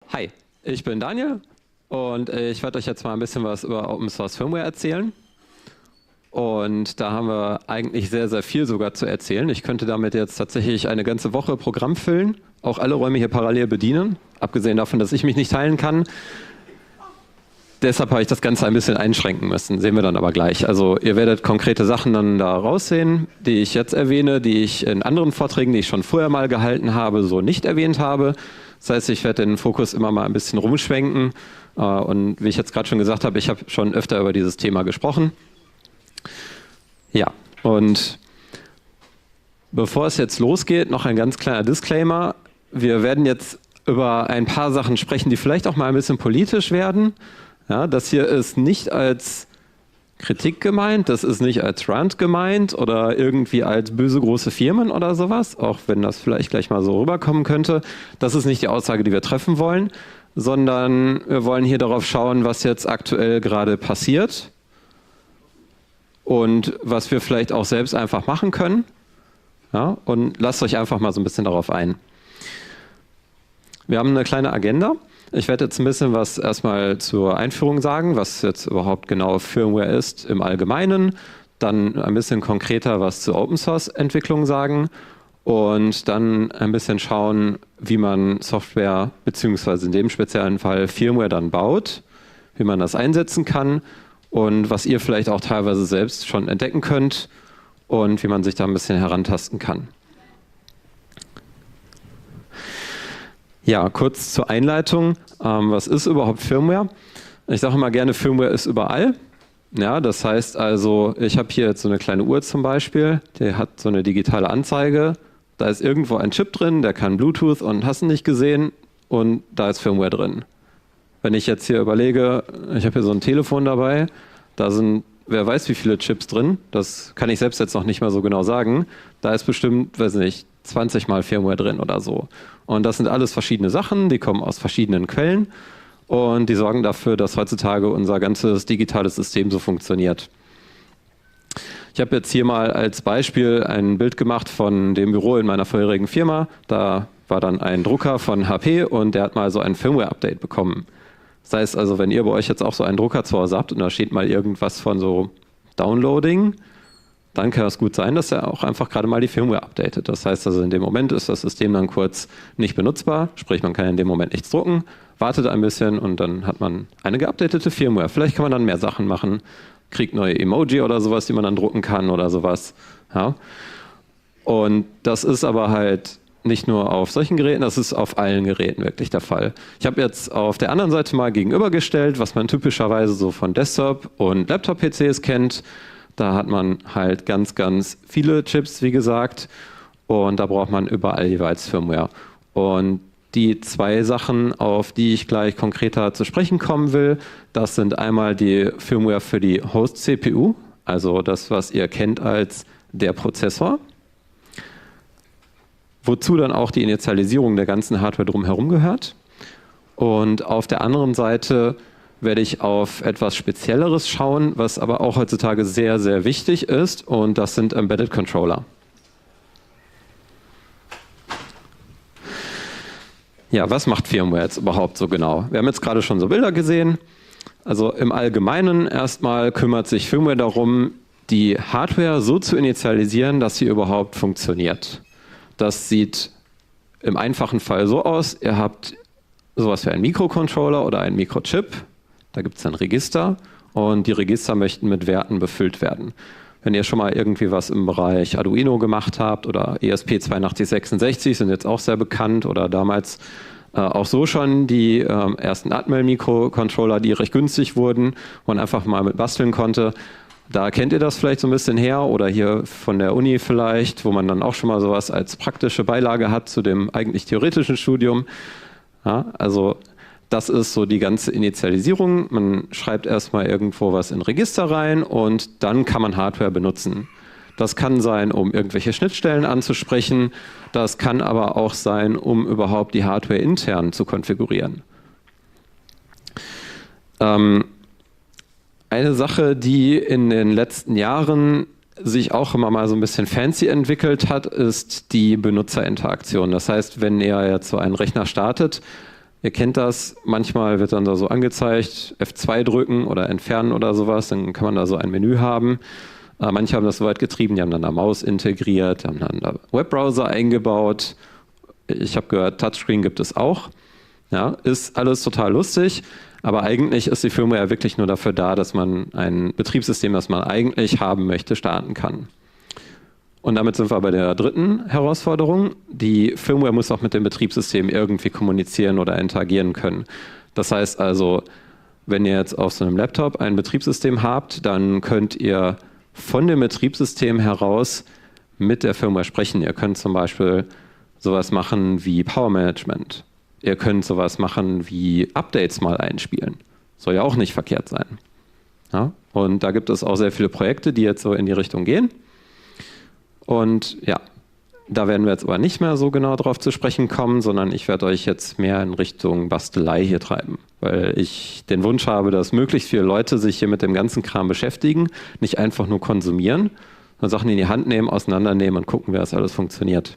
Hi, ich bin Daniel und ich werde euch jetzt mal ein bisschen was über Open Source Firmware erzählen. Und da haben wir eigentlich sehr, sehr viel sogar zu erzählen. Ich könnte damit jetzt tatsächlich eine ganze Woche Programm füllen, auch alle Räume hier parallel bedienen, abgesehen davon, dass ich mich nicht teilen kann. Deshalb habe ich das Ganze ein bisschen einschränken müssen, sehen wir dann aber gleich. Also ihr werdet konkrete Sachen dann da raussehen, die ich jetzt erwähne, die ich in anderen Vorträgen, die ich schon vorher mal gehalten habe, so nicht erwähnt habe. Das heißt, ich werde den Fokus immer mal ein bisschen rumschwenken. Und wie ich jetzt gerade schon gesagt habe, ich habe schon öfter über dieses Thema gesprochen. Ja, und bevor es jetzt losgeht, noch ein ganz kleiner Disclaimer. Wir werden jetzt über ein paar Sachen sprechen, die vielleicht auch mal ein bisschen politisch werden. Ja, das hier ist nicht als Kritik gemeint, das ist nicht als Rant gemeint oder irgendwie als böse große Firmen oder sowas, auch wenn das vielleicht gleich mal so rüberkommen könnte. Das ist nicht die Aussage, die wir treffen wollen, sondern wir wollen hier darauf schauen, was jetzt aktuell gerade passiert und was wir vielleicht auch selbst einfach machen können. Ja, und lasst euch einfach mal so ein bisschen darauf ein. Wir haben eine kleine Agenda. Ich werde jetzt ein bisschen was erstmal zur Einführung sagen, was jetzt überhaupt genau Firmware ist im Allgemeinen, dann ein bisschen konkreter was zur Open-Source-Entwicklung sagen und dann ein bisschen schauen, wie man Software beziehungsweise in dem speziellen Fall Firmware dann baut, wie man das einsetzen kann und was ihr vielleicht auch teilweise selbst schon entdecken könnt und wie man sich da ein bisschen herantasten kann. Ja, kurz zur Einleitung. Was ist überhaupt Firmware? Ich sage immer gerne, Firmware ist überall. Ja, das heißt also, ich habe hier jetzt so eine kleine Uhr zum Beispiel, die hat so eine digitale Anzeige. Da ist irgendwo ein Chip drin, der kann Bluetooth und hast du nicht gesehen und da ist Firmware drin. Wenn ich jetzt hier überlege, ich habe hier so ein Telefon dabei, da sind, wer weiß wie viele Chips drin, das kann ich selbst jetzt noch nicht mal so genau sagen. Da ist bestimmt, weiß nicht, 20 Mal Firmware drin oder so. Und das sind alles verschiedene Sachen, die kommen aus verschiedenen Quellen und die sorgen dafür, dass heutzutage unser ganzes digitales System so funktioniert. Ich habe jetzt hier mal als Beispiel ein Bild gemacht von dem Büro in meiner vorherigen Firma. Da war dann ein Drucker von HP und der hat mal so ein Firmware-Update bekommen. Das heißt also, wenn ihr bei euch jetzt auch so einen Drucker zu Hause habt und da steht mal irgendwas von so Downloading, dann kann es gut sein, dass er auch einfach gerade mal die Firmware updatet. Das heißt also, in dem Moment ist das System dann kurz nicht benutzbar, sprich man kann in dem Moment nichts drucken, wartet ein bisschen und dann hat man eine geupdatete Firmware. Vielleicht kann man dann mehr Sachen machen, kriegt neue Emoji oder sowas, die man dann drucken kann oder sowas. Ja. Und das ist aber halt nicht nur auf solchen Geräten, das ist auf allen Geräten wirklich der Fall. Ich habe jetzt auf der anderen Seite mal gegenübergestellt, was man typischerweise so von Desktop- und Laptop-PCs kennt. Da hat man halt ganz, ganz viele Chips, wie gesagt, und da braucht man überall jeweils Firmware. Und die zwei Sachen, auf die ich gleich konkreter zu sprechen kommen will, das sind einmal die Firmware für die Host-CPU, also das, was ihr kennt als der Prozessor, wozu dann auch die Initialisierung der ganzen Hardware drumherum gehört. Und auf der anderen Seite werde ich auf etwas Spezielleres schauen, was aber auch heutzutage sehr, sehr wichtig ist, und das sind Embedded Controller. Ja, was macht Firmware jetzt überhaupt so genau? Wir haben jetzt gerade schon so Bilder gesehen. Also im Allgemeinen erstmal kümmert sich Firmware darum, die Hardware so zu initialisieren, dass sie überhaupt funktioniert. Das sieht im einfachen Fall so aus, ihr habt sowas wie einen Mikrocontroller oder einen Mikrochip. Da gibt es ein Register und die Register möchten mit Werten befüllt werden. Wenn ihr schon mal irgendwie was im Bereich Arduino gemacht habt oder ESP8266 sind jetzt auch sehr bekannt oder damals auch so schon die ersten Atmel-Mikrocontroller, die recht günstig wurden, wo man einfach mal mit basteln konnte. Da kennt ihr das vielleicht so ein bisschen her oder hier von der Uni vielleicht, wo man dann auch schon mal sowas als praktische Beilage hat zu dem eigentlich theoretischen Studium. Ja, also das ist so die ganze Initialisierung. Man schreibt erstmal irgendwo was in Register rein und dann kann man Hardware benutzen. Das kann sein, um irgendwelche Schnittstellen anzusprechen. Das kann aber auch sein, um überhaupt die Hardware intern zu konfigurieren. Eine Sache, die in den letzten Jahren sich auch immer mal so ein bisschen fancy entwickelt hat, ist die Benutzerinteraktion. Das heißt, wenn ihr jetzt so einen Rechner startet, Ihr kennt das, manchmal wird dann da so angezeigt, F2 drücken oder entfernen oder sowas, dann kann man da so ein Menü haben. Manche haben das so weit getrieben, die haben dann da Maus integriert, haben dann da Webbrowser eingebaut. Ich habe gehört, Touchscreen gibt es auch. Ja, ist alles total lustig, aber eigentlich ist die Firmware ja wirklich nur dafür da, dass man ein Betriebssystem, das man eigentlich haben möchte, starten kann. Und damit sind wir bei der dritten Herausforderung. Die Firmware muss auch mit dem Betriebssystem irgendwie kommunizieren oder interagieren können. Das heißt also, wenn ihr jetzt auf so einem Laptop ein Betriebssystem habt, dann könnt ihr von dem Betriebssystem heraus mit der Firmware sprechen. Ihr könnt zum Beispiel sowas machen wie Power Management. Ihr könnt sowas machen wie Updates mal einspielen. Soll ja auch nicht verkehrt sein. Ja? Und da gibt es auch sehr viele Projekte, die jetzt so in die Richtung gehen. Und ja, da werden wir jetzt aber nicht mehr so genau drauf zu sprechen kommen, sondern ich werde euch jetzt mehr in Richtung Bastelei hier treiben, weil ich den Wunsch habe, dass möglichst viele Leute sich hier mit dem ganzen Kram beschäftigen, nicht einfach nur konsumieren, sondern Sachen in die Hand nehmen, auseinandernehmen und gucken, wie das alles funktioniert.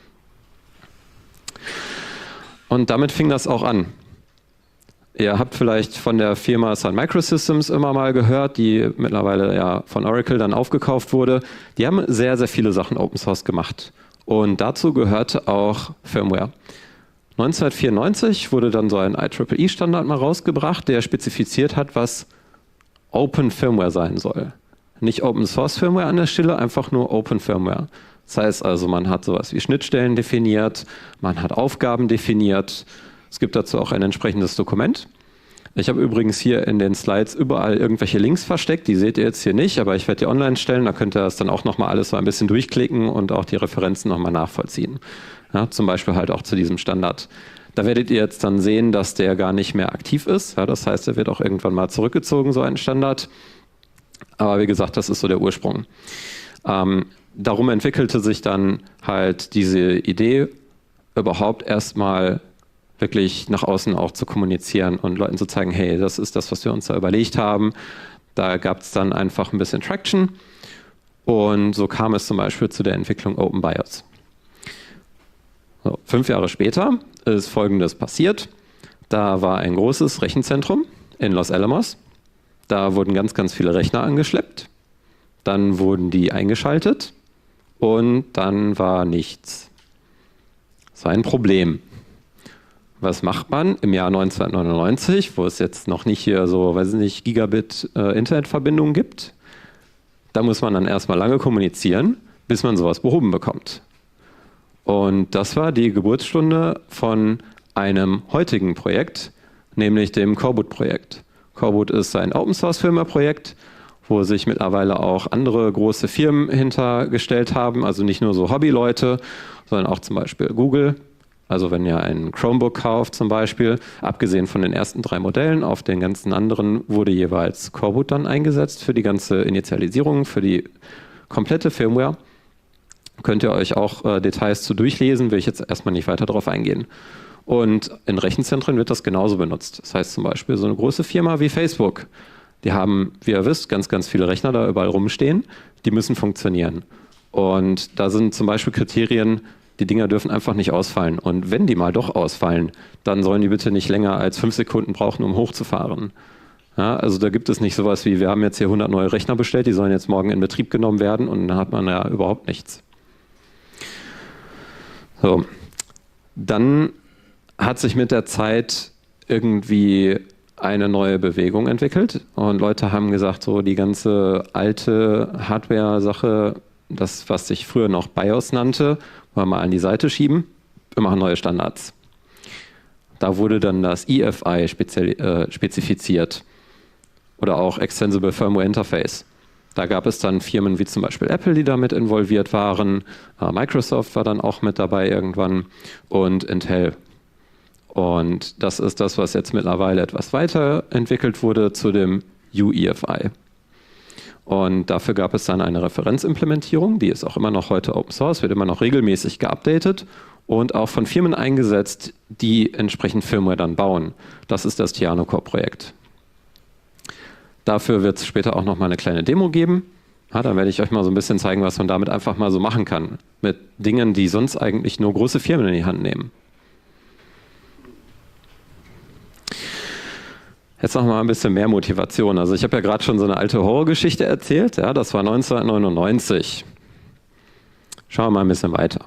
Und damit fing das auch an. Ihr habt vielleicht von der Firma Sun Microsystems immer mal gehört, die mittlerweile ja von Oracle dann aufgekauft wurde. Die haben sehr, sehr viele Sachen Open Source gemacht. Und dazu gehörte auch Firmware. 1994 wurde dann so ein IEEE-Standard mal rausgebracht, der spezifiziert hat, was Open Firmware sein soll. Nicht Open Source Firmware an der Stelle, einfach nur Open Firmware. Das heißt also, man hat sowas wie Schnittstellen definiert, man hat Aufgaben definiert. Es gibt dazu auch ein entsprechendes Dokument. Ich habe übrigens hier in den Slides überall irgendwelche Links versteckt, die seht ihr jetzt hier nicht, aber ich werde die online stellen, da könnt ihr das dann auch nochmal alles so ein bisschen durchklicken und auch die Referenzen nochmal nachvollziehen. Ja, zum Beispiel halt auch zu diesem Standard. Da werdet ihr jetzt dann sehen, dass der gar nicht mehr aktiv ist. Ja, das heißt, er wird auch irgendwann mal zurückgezogen, so ein Standard. Aber wie gesagt, das ist so der Ursprung. Darum entwickelte sich dann halt diese Idee, überhaupt erstmal wirklich nach außen auch zu kommunizieren und Leuten zu zeigen, hey, das ist das, was wir uns da überlegt haben. Da gab es dann einfach ein bisschen Traction und so kam es zum Beispiel zu der Entwicklung OpenBIOS. So, 5 Jahre später ist Folgendes passiert. Da war ein großes Rechenzentrum in Los Alamos. Da wurden ganz, ganz viele Rechner angeschleppt. Dann wurden die eingeschaltet und dann war nichts. Das war ein Problem. Was macht man im Jahr 1999, wo es jetzt noch nicht hier so, weiß ich nicht, Gigabit Internetverbindungen gibt? Da muss man dann erstmal lange kommunizieren, bis man sowas behoben bekommt. Und das war die Geburtsstunde von einem heutigen Projekt, nämlich dem Coreboot-Projekt. Coreboot ist ein Open-Source-Firmware-Projekt, wo sich mittlerweile auch andere große Firmen hintergestellt haben, also nicht nur so Hobbyleute, sondern auch zum Beispiel Google. Also wenn ihr ein Chromebook kauft zum Beispiel, abgesehen von den ersten 3 Modellen, auf den ganzen anderen wurde jeweils Coreboot dann eingesetzt für die ganze Initialisierung, für die komplette Firmware. Könnt ihr euch auch Details zu durchlesen, will ich jetzt erstmal nicht weiter darauf eingehen. Und in Rechenzentren wird das genauso benutzt. Das heißt zum Beispiel so eine große Firma wie Facebook, die haben, wie ihr wisst, ganz, ganz viele Rechner da überall rumstehen, die müssen funktionieren. Und da sind zum Beispiel Kriterien, die Dinger dürfen einfach nicht ausfallen. Und wenn die mal doch ausfallen, dann sollen die bitte nicht länger als 5 Sekunden brauchen, um hochzufahren. Ja, also da gibt es nicht sowas wie, wir haben jetzt hier 100 neue Rechner bestellt, die sollen jetzt morgen in Betrieb genommen werden und dann hat man ja überhaupt nichts. So, dann hat sich mit der Zeit irgendwie eine neue Bewegung entwickelt und Leute haben gesagt, so die ganze alte Hardware-Sache, das, was sich früher noch BIOS nannte, wollen wir mal an die Seite schieben, wir machen neue Standards. Da wurde dann das EFI spezifiziert oder auch Extensible Firmware Interface. Da gab es dann Firmen wie zum Beispiel Apple, die damit involviert waren, Microsoft war dann auch mit dabei irgendwann und Intel. Und das ist das, was jetzt mittlerweile etwas weiterentwickelt wurde zu dem UEFI. Und dafür gab es dann eine Referenzimplementierung, die ist auch immer noch heute Open Source, wird immer noch regelmäßig geupdatet und auch von Firmen eingesetzt, die entsprechend Firmware dann bauen. Das ist das TianoCore-Projekt. Dafür wird es später auch noch mal eine kleine Demo geben. Ja, dann werde ich euch mal so ein bisschen zeigen, was man damit einfach mal so machen kann. Mit Dingen, die sonst eigentlich nur große Firmen in die Hand nehmen. Jetzt noch mal ein bisschen mehr Motivation. Also ich habe ja gerade schon so eine alte Horrorgeschichte erzählt. Ja, das war 1999. Schauen wir mal ein bisschen weiter.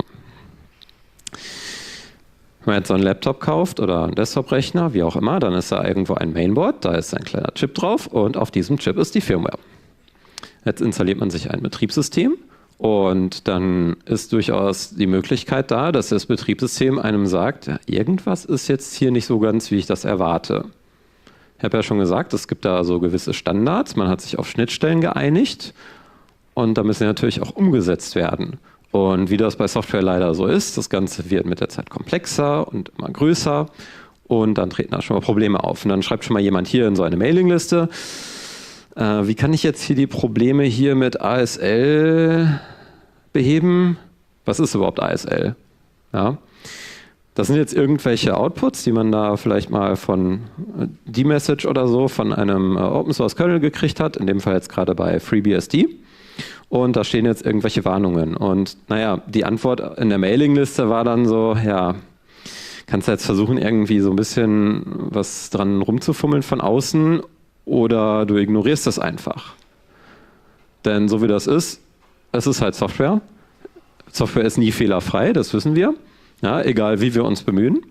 Wenn man jetzt so einen Laptop kauft oder einen Desktop-Rechner, wie auch immer, dann ist da irgendwo ein Mainboard, da ist ein kleiner Chip drauf und auf diesem Chip ist die Firmware. Jetzt installiert man sich ein Betriebssystem und dann ist durchaus die Möglichkeit da, dass das Betriebssystem einem sagt, ja, irgendwas ist jetzt hier nicht so ganz, wie ich das erwarte. Ich habe ja schon gesagt, es gibt da so gewisse Standards, man hat sich auf Schnittstellen geeinigt und da müssen natürlich auch umgesetzt werden. Und wie das bei Software leider so ist, das Ganze wird mit der Zeit komplexer und immer größer und dann treten da schon mal Probleme auf. Und dann schreibt schon mal jemand hier in so eine Mailingliste, wie kann ich jetzt hier die Probleme hier mit ASL beheben? Was ist überhaupt ASL? Ja. Das sind jetzt irgendwelche Outputs, die man da vielleicht mal von D-Message oder so von einem Open Source Kernel gekriegt hat, in dem Fall jetzt gerade bei FreeBSD. Und da stehen jetzt irgendwelche Warnungen. Und naja, die Antwort in der Mailingliste war dann so, ja, kannst du jetzt versuchen, irgendwie so ein bisschen was dran rumzufummeln von außen oder du ignorierst das einfach. Denn so wie das ist, es ist halt Software. Software ist nie fehlerfrei, das wissen wir. Ja, egal wie wir uns bemühen.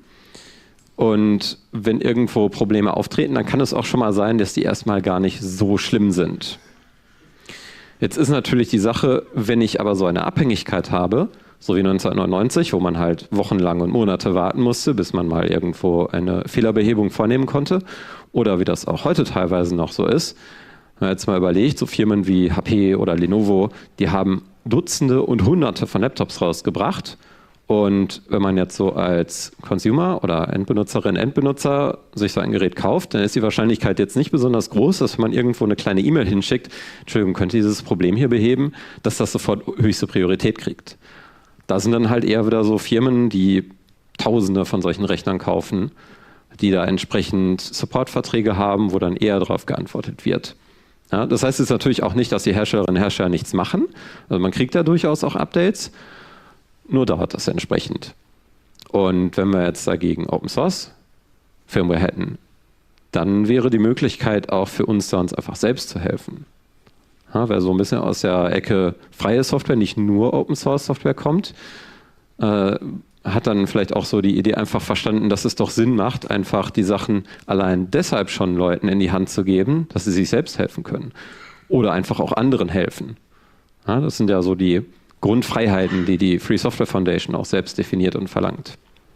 Und wenn irgendwo Probleme auftreten, dann kann es auch schon mal sein, dass die erstmal gar nicht so schlimm sind. Jetzt ist natürlich die Sache, wenn ich aber so eine Abhängigkeit habe, so wie 1999, wo man halt wochenlang und Monate warten musste, bis man mal irgendwo eine Fehlerbehebung vornehmen konnte, oder wie das auch heute teilweise noch so ist, wenn man jetzt mal überlegt, so Firmen wie HP oder Lenovo, die haben Dutzende und Hunderte von Laptops rausgebracht. Und wenn man jetzt so als Consumer oder Endbenutzerin, Endbenutzer sich so ein Gerät kauft, dann ist die Wahrscheinlichkeit jetzt nicht besonders groß, dass man irgendwo eine kleine E-Mail hinschickt, Entschuldigung, könnt ihr dieses Problem hier beheben, dass das sofort höchste Priorität kriegt. Da sind dann halt eher wieder so Firmen, die Tausende von solchen Rechnern kaufen, die da entsprechend Supportverträge haben, wo dann eher darauf geantwortet wird. Ja, das heißt jetzt natürlich auch nicht, dass die Herstellerinnen und Hersteller nichts machen. Also man kriegt da durchaus auch Updates. Nur dauert das entsprechend. Und wenn wir jetzt dagegen Open Source Firmware hätten, dann wäre die Möglichkeit auch für uns da uns einfach selbst zu helfen. Ja, wer so ein bisschen aus der Ecke freie Software, nicht nur Open Source Software kommt, hat dann vielleicht auch so die Idee einfach verstanden, dass es doch Sinn macht, einfach die Sachen allein deshalb schon Leuten in die Hand zu geben, dass sie sich selbst helfen können. Oder einfach auch anderen helfen. Ja, das sind ja so die Grundfreiheiten, die die Free Software Foundation auch selbst definiert und verlangt.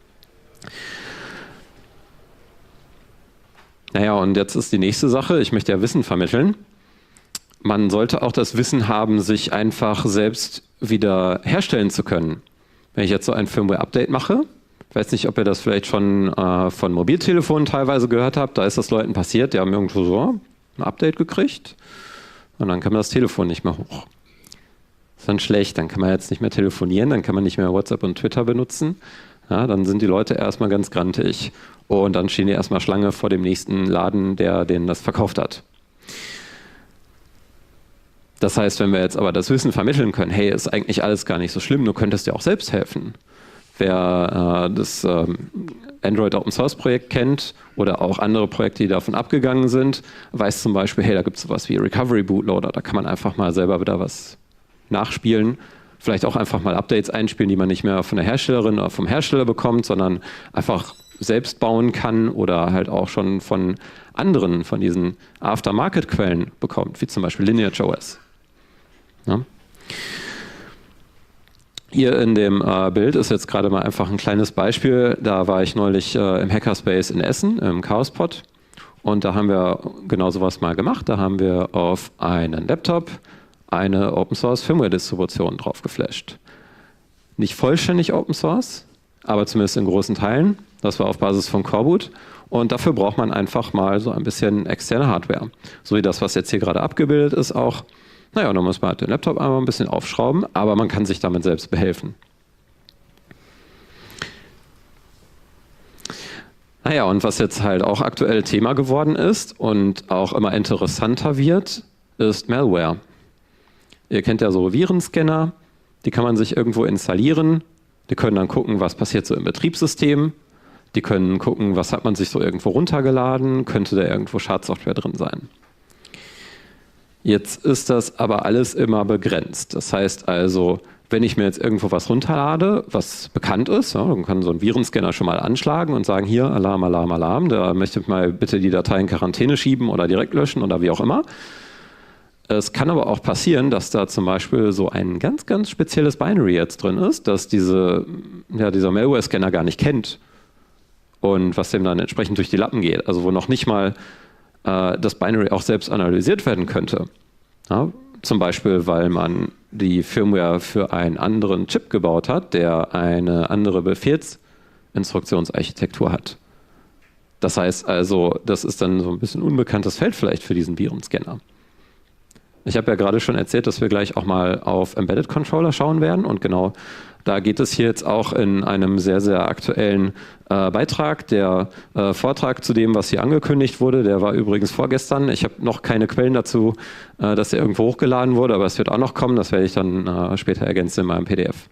Naja, und jetzt ist die nächste Sache, ich möchte ja Wissen vermitteln. Man sollte auch das Wissen haben, sich einfach selbst wieder herstellen zu können. Wenn ich jetzt so ein Firmware-Update mache, ich weiß nicht, ob ihr das vielleicht schon von Mobiltelefonen teilweise gehört habt, da ist das Leuten passiert, die haben irgendwo so ein Update gekriegt und dann kam das Telefon nicht mehr hoch. Das ist dann schlecht, dann kann man jetzt nicht mehr telefonieren, dann kann man nicht mehr WhatsApp und Twitter benutzen. Ja, dann sind die Leute erstmal ganz grantig und dann stehen die erstmal Schlange vor dem nächsten Laden, der denen das verkauft hat. Das heißt, wenn wir jetzt aber das Wissen vermitteln können, hey, ist eigentlich alles gar nicht so schlimm, du könntest dir auch selbst helfen. Wer das Android Open Source Projekt kennt oder auch andere Projekte, die davon abgegangen sind, weiß zum Beispiel, hey, da gibt es sowas wie Recovery Bootloader, da kann man einfach mal selber wieder was nachspielen, vielleicht auch einfach mal Updates einspielen, die man nicht mehr von der Herstellerin oder vom Hersteller bekommt, sondern einfach selbst bauen kann oder halt auch schon von anderen, von diesen Aftermarket-Quellen bekommt, wie zum Beispiel LineageOS. Ja. Hier in dem Bild ist jetzt gerade mal einfach ein kleines Beispiel. Da war ich neulich im Hackerspace in Essen, im Chaospod. Und da haben wir genau sowas mal gemacht. Da haben wir auf einen Laptop eine Open Source Firmware Distribution drauf geflasht. Nicht vollständig Open Source, aber zumindest in großen Teilen. Das war auf Basis von Coreboot. Und dafür braucht man einfach mal so ein bisschen externe Hardware. So wie das, was jetzt hier gerade abgebildet ist, auch. Naja, dann muss man halt den Laptop einmal ein bisschen aufschrauben, aber man kann sich damit selbst behelfen. Naja, und was jetzt halt auch aktuell Thema geworden ist und auch immer interessanter wird, ist Malware. Ihr kennt ja so Virenscanner, die kann man sich irgendwo installieren. Die können dann gucken, was passiert so im Betriebssystem. Die können gucken, was hat man sich so irgendwo runtergeladen, könnte da irgendwo Schadsoftware drin sein. Jetzt ist das aber alles immer begrenzt. Das heißt also, wenn ich mir jetzt irgendwo was runterlade, was bekannt ist, ja, dann kann so ein Virenscanner schon mal anschlagen und sagen, hier, Alarm, Alarm, Alarm, da möchte ich mal bitte die Datei in Quarantäne schieben oder direkt löschen oder wie auch immer. Es kann aber auch passieren, dass da zum Beispiel so ein ganz, ganz spezielles Binary jetzt drin ist, dass dieser Malware-Scanner gar nicht kennt und was dem dann entsprechend durch die Lappen geht. Also wo noch nicht mal das Binary auch selbst analysiert werden könnte. Ja, zum Beispiel, weil man die Firmware für einen anderen Chip gebaut hat, der eine andere Befehlsinstruktionsarchitektur hat. Das heißt also, das ist dann so ein bisschen unbekanntes Feld vielleicht für diesen Virenscanner. Ich habe ja gerade schon erzählt, dass wir gleich auch mal auf Embedded Controller schauen werden und genau da geht es hier jetzt auch in einem sehr, sehr aktuellen Beitrag. Der Vortrag zu dem, was hier angekündigt wurde, der war übrigens vorgestern. Ich habe noch keine Quellen dazu, dass er irgendwo hochgeladen wurde, aber es wird auch noch kommen. Das werde ich dann später ergänzen in meinem PDF.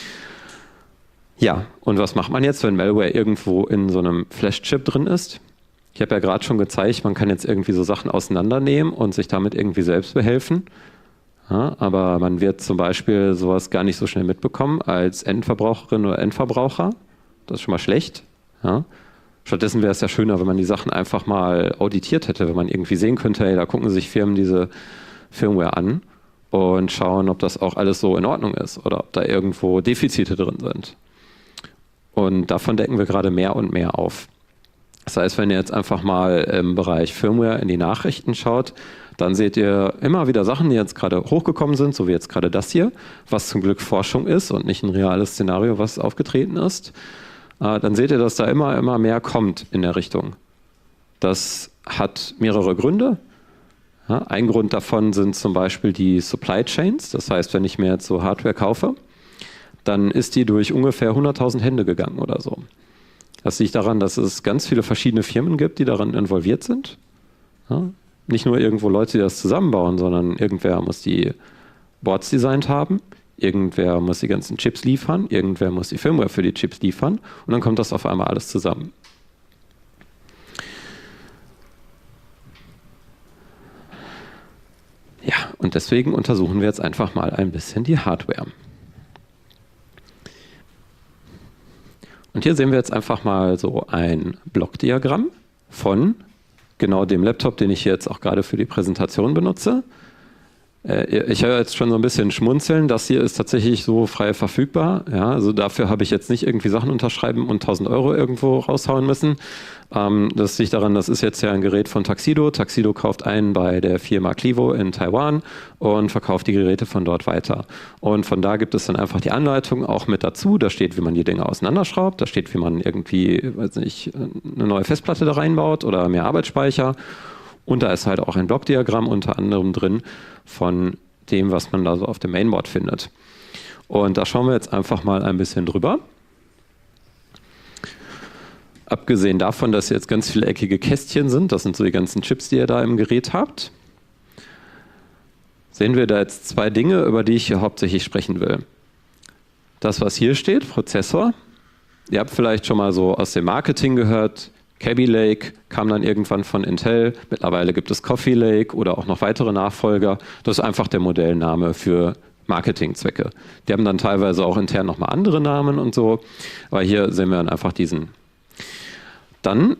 Ja, und was macht man jetzt, wenn Malware irgendwo in so einem Flash-Chip drin ist? Ich habe ja gerade schon gezeigt, man kann jetzt irgendwie so Sachen auseinandernehmen und sich damit irgendwie selbst behelfen. Ja, aber man wird zum Beispiel sowas gar nicht so schnell mitbekommen als Endverbraucherin oder Endverbraucher. Das ist schon mal schlecht. Ja. Stattdessen wäre es ja schöner, wenn man die Sachen einfach mal auditiert hätte, wenn man irgendwie sehen könnte, hey, da gucken sich Firmen diese Firmware an und schauen, ob das auch alles so in Ordnung ist oder ob da irgendwo Defizite drin sind. Und davon decken wir gerade mehr und mehr auf. Das heißt, wenn ihr jetzt einfach mal im Bereich Firmware in die Nachrichten schaut, dann seht ihr immer wieder Sachen, die jetzt gerade hochgekommen sind, so wie jetzt gerade das hier, was zum Glück Forschung ist und nicht ein reales Szenario, was aufgetreten ist. Dann seht ihr, dass da immer mehr kommt in der Richtung. Das hat mehrere Gründe. Ja, ein Grund davon sind zum Beispiel die Supply Chains. Das heißt, wenn ich mir jetzt so Hardware kaufe, dann ist die durch ungefähr 100.000 Hände gegangen oder so. Das liegt daran, dass es ganz viele verschiedene Firmen gibt, die daran involviert sind. Ja, nicht nur irgendwo Leute, die das zusammenbauen, sondern irgendwer muss die Boards designt haben, irgendwer muss die ganzen Chips liefern, irgendwer muss die Firmware für die Chips liefern und dann kommt das auf einmal alles zusammen. Ja, und deswegen untersuchen wir jetzt einfach mal ein bisschen die Hardware. Und hier sehen wir jetzt einfach mal so ein Blockdiagramm von genau dem Laptop, den ich jetzt auch gerade für die Präsentation benutze. Ich höre jetzt schon so ein bisschen schmunzeln. Das hier ist tatsächlich so frei verfügbar. Ja, also dafür habe ich jetzt nicht irgendwie Sachen unterschreiben und 1.000 € irgendwo raushauen müssen. Das liegt daran, das ist jetzt ja ein Gerät von Tuxedo. Tuxedo kauft ein bei der Firma Clivo in Taiwan und verkauft die Geräte von dort weiter. Und von da gibt es dann einfach die Anleitung auch mit dazu. Da steht, wie man die Dinge auseinanderschraubt. Da steht, wie man irgendwie, weiß nicht, eine neue Festplatte da reinbaut oder mehr Arbeitsspeicher. Und da ist halt auch ein Blockdiagramm unter anderem drin von dem, was man da so auf dem Mainboard findet. Und da schauen wir jetzt einfach mal ein bisschen drüber. Abgesehen davon, dass jetzt ganz viele eckige Kästchen sind, das sind so die ganzen Chips, die ihr da im Gerät habt, sehen wir da jetzt zwei Dinge, über die ich hier hauptsächlich sprechen will. Das, was hier steht, Prozessor. Ihr habt vielleicht schon mal so aus dem Marketing gehört, Kaby Lake kam dann irgendwann von Intel. Mittlerweile gibt es Coffee Lake oder auch noch weitere Nachfolger. Das ist einfach der Modellname für Marketingzwecke. Die haben dann teilweise auch intern nochmal andere Namen und so. Aber hier sehen wir dann einfach diesen. Dann,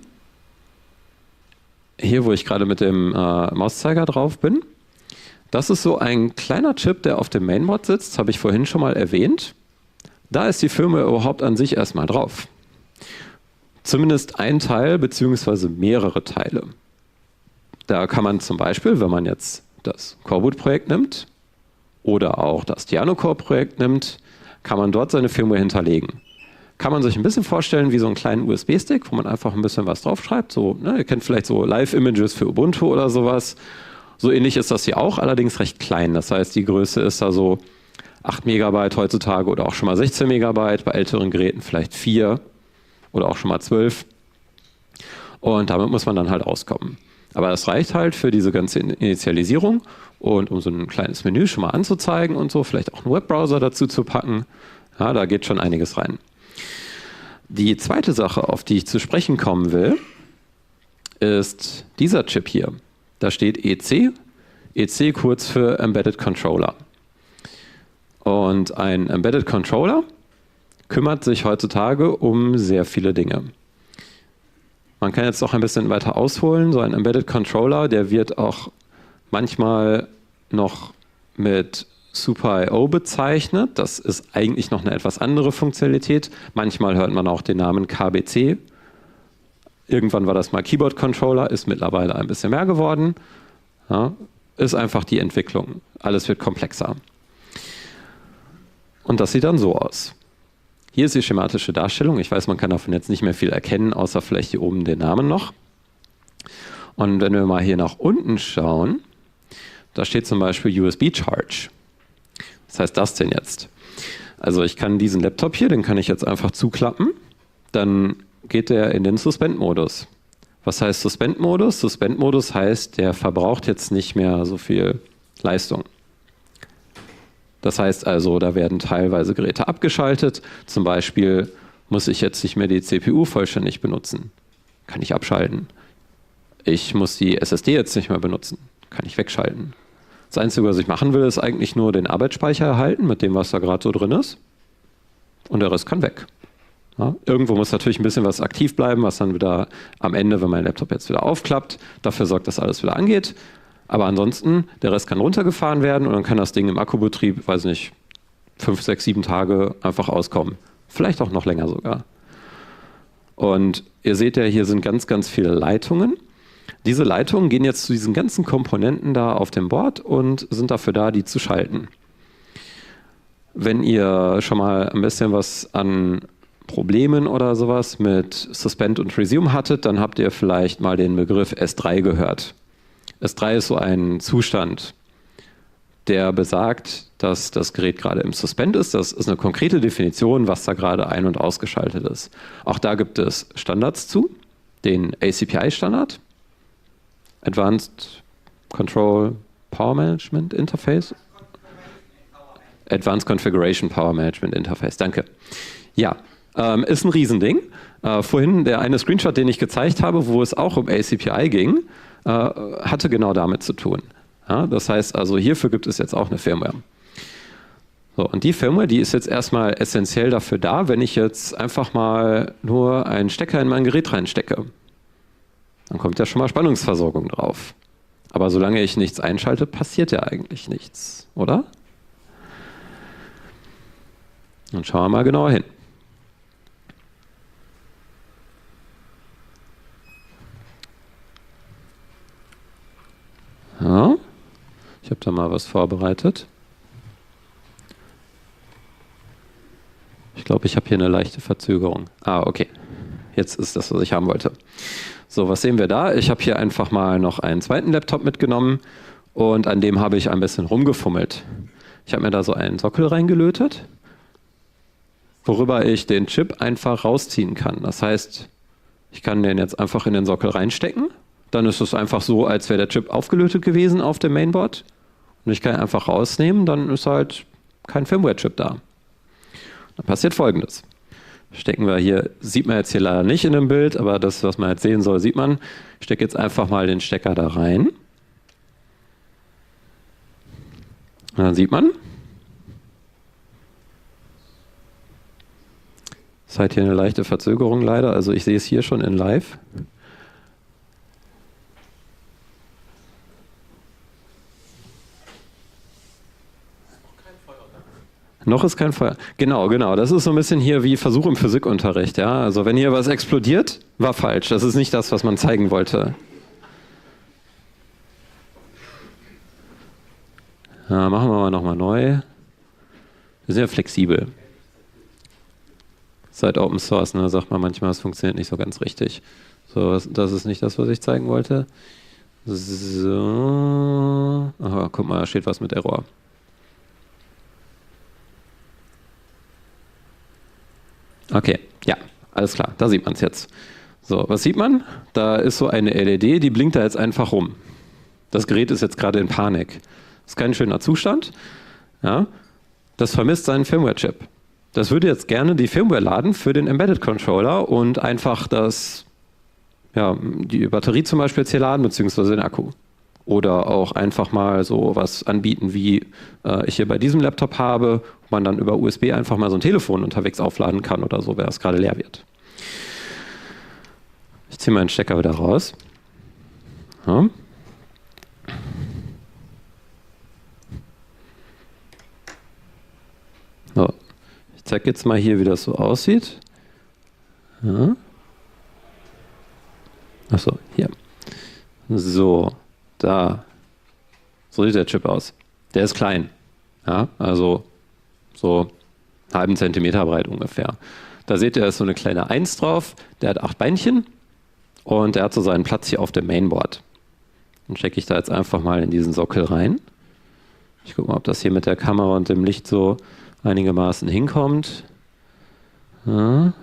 hier wo ich gerade mit dem Mauszeiger drauf bin, das ist so ein kleiner Chip, der auf dem Mainboard sitzt. Das habe ich vorhin schon mal erwähnt. Da ist die Firmware überhaupt an sich erstmal drauf. Zumindest ein Teil bzw. mehrere Teile. Da kann man zum Beispiel, wenn man jetzt das Coreboot-Projekt nimmt oder auch das Tianocore-Projekt nimmt, kann man dort seine Firmware hinterlegen. Kann man sich ein bisschen vorstellen wie so einen kleinen USB-Stick, wo man einfach ein bisschen was draufschreibt. So, ne, ihr kennt vielleicht so Live-Images für Ubuntu oder sowas. So ähnlich ist das hier auch, allerdings recht klein. Das heißt, die Größe ist da so 8 Megabyte heutzutage oder auch schon mal 16 Megabyte, bei älteren Geräten vielleicht 4 oder auch schon mal 12. Und damit muss man dann halt auskommen. Aber das reicht halt für diese ganze Initialisierung und um so ein kleines Menü schon mal anzuzeigen und so, vielleicht auch einen Webbrowser dazu zu packen. Ja, da geht schon einiges rein. Die zweite Sache, auf die ich zu sprechen kommen will, ist dieser Chip hier. Da steht EC, EC kurz für Embedded Controller. Und ein Embedded Controller kümmert sich heutzutage um sehr viele Dinge. Man kann jetzt noch ein bisschen weiter ausholen. So ein Embedded Controller, der wird auch manchmal noch mit Super.io bezeichnet. Das ist eigentlich noch eine etwas andere Funktionalität. Manchmal hört man auch den Namen KBC. Irgendwann war das mal Keyboard Controller, ist mittlerweile ein bisschen mehr geworden. Ja, ist einfach die Entwicklung. Alles wird komplexer. Und das sieht dann so aus. Hier ist die schematische Darstellung. Ich weiß, man kann davon jetzt nicht mehr viel erkennen, außer vielleicht hier oben den Namen noch. Und wenn wir mal hier nach unten schauen, da steht zum Beispiel USB Charge. Was heißt das denn jetzt? Also ich kann diesen Laptop hier, den kann ich jetzt einfach zuklappen. Dann geht der in den Suspend-Modus. Was heißt Suspend-Modus? Suspend-Modus heißt, der verbraucht jetzt nicht mehr so viel Leistung. Das heißt also, da werden teilweise Geräte abgeschaltet. Zum Beispiel muss ich jetzt nicht mehr die CPU vollständig benutzen. Kann ich abschalten. Ich muss die SSD jetzt nicht mehr benutzen. Kann ich wegschalten. Das Einzige, was ich machen will, ist eigentlich nur den Arbeitsspeicher erhalten, mit dem, was da gerade so drin ist. Und der Rest kann weg. Ja, irgendwo muss natürlich ein bisschen was aktiv bleiben, was dann wieder am Ende, wenn mein Laptop jetzt wieder aufklappt, dafür sorgt, dass alles wieder angeht. Aber ansonsten, der Rest kann runtergefahren werden und dann kann das Ding im Akkubetrieb, weiß nicht, 5, 6, 7 Tage einfach auskommen. Vielleicht auch noch länger sogar. Und ihr seht ja, hier sind ganz, ganz viele Leitungen. Diese Leitungen gehen jetzt zu diesen ganzen Komponenten da auf dem Board und sind dafür da, die zu schalten. Wenn ihr schon mal ein bisschen was an Problemen oder sowas mit Suspend und Resume hattet, dann habt ihr vielleicht mal den Begriff S3 gehört. S3 ist so ein Zustand, der besagt, dass das Gerät gerade im Suspend ist. Das ist eine konkrete Definition, was da gerade ein- und ausgeschaltet ist. Auch da gibt es Standards zu, den ACPI-Standard, Advanced Control Power Management Interface. Advanced Configuration Power Management Interface, danke. Ja, ist ein Riesending. Vorhin der eine Screenshot, den ich gezeigt habe, wo es auch um ACPI ging, hatte genau damit zu tun. Ja, das heißt also, hierfür gibt es jetzt auch eine Firmware. So, und die Firmware, die ist jetzt erstmal essentiell dafür da, wenn ich jetzt einfach mal nur einen Stecker in mein Gerät reinstecke. Dann kommt ja schon mal Spannungsversorgung drauf. Aber solange ich nichts einschalte, passiert ja eigentlich nichts, oder? Dann schauen wir mal genauer hin. Ja, ich habe da mal was vorbereitet. Ich glaube, ich habe hier eine leichte Verzögerung. Ah, okay. Jetzt ist das, was ich haben wollte. So, was sehen wir da? Ich habe hier einfach mal noch einen zweiten Laptop mitgenommen und an dem habe ich ein bisschen rumgefummelt. Ich habe mir da so einen Sockel reingelötet, worüber ich den Chip einfach rausziehen kann. Das heißt, ich kann den jetzt einfach in den Sockel reinstecken. Dann ist es einfach so, als wäre der Chip aufgelötet gewesen auf dem Mainboard. Und ich kann ihn einfach rausnehmen, dann ist halt kein Firmware-Chip da. Dann passiert Folgendes. Stecken wir hier, sieht man jetzt hier leider nicht in dem Bild, aber das, was man jetzt sehen soll, sieht man. Ich stecke jetzt einfach mal den Stecker da rein. Und dann sieht man, es hat hier eine leichte Verzögerung leider, also ich sehe es hier schon in live. Noch ist kein Feuer. Genau, genau. Das ist so ein bisschen hier wie Versuch im Physikunterricht. Ja? Also wenn hier was explodiert, war falsch. Das ist nicht das, was man zeigen wollte. Ja, machen wir mal nochmal neu. Wir sind ja flexibel. Seit Open Source, ne, sagt man manchmal, es funktioniert nicht so ganz richtig. So, das ist nicht das, was ich zeigen wollte. So. Aha, guck mal, da steht was mit Error. Okay, ja, alles klar, da sieht man es jetzt. So, was sieht man? Da ist so eine LED, die blinkt da jetzt einfach rum. Das Gerät ist jetzt gerade in Panik. Ist kein schöner Zustand. Ja, das vermisst seinen Firmware-Chip. das würde jetzt gerne die Firmware laden für den Embedded Controller und einfach die Batterie zum Beispiel jetzt hier laden, beziehungsweise den Akku. Oder auch einfach mal so was anbieten, wie ich hier bei diesem Laptop habe, wo man dann über USB einfach mal so ein Telefon unterwegs aufladen kann oder so, wer es gerade leer wird. Ich ziehe meinen Stecker wieder raus. Ja. So. Ich zeige jetzt mal hier, wie das so aussieht. Ja. Achso, hier. So, da. So sieht der Chip aus. Der ist klein. Ja, also so einen halben Zentimeter breit ungefähr. Da seht ihr, da ist so eine kleine 1 drauf. Der hat 8 Beinchen und der hat so seinen Platz hier auf dem Mainboard. Dann stecke ich da jetzt einfach mal in diesen Sockel rein. Ich gucke mal, ob das hier mit der Kamera und dem Licht so einigermaßen hinkommt. Ja.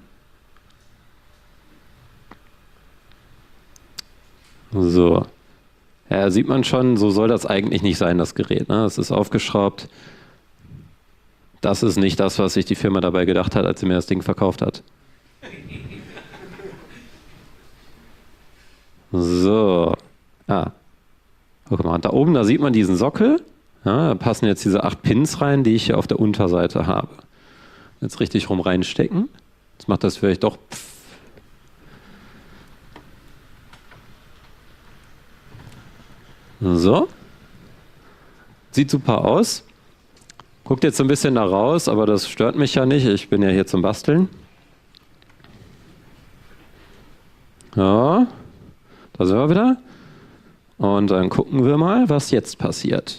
So. Ja, sieht man schon, so soll das eigentlich nicht sein, das Gerät. Ne? Es ist aufgeschraubt. Das ist nicht das, was sich die Firma dabei gedacht hat, als sie mir das Ding verkauft hat. So. Guck mal, da oben, da sieht man diesen Sockel. Ja, da passen jetzt diese 8 Pins rein, die ich hier auf der Unterseite habe. Jetzt richtig rum reinstecken. Jetzt macht das vielleicht doch. So. Sieht super aus. Guckt jetzt so ein bisschen da raus, aber das stört mich ja nicht. Ich bin ja hier zum Basteln. Ja, da sind wir wieder. Und dann gucken wir mal, was jetzt passiert.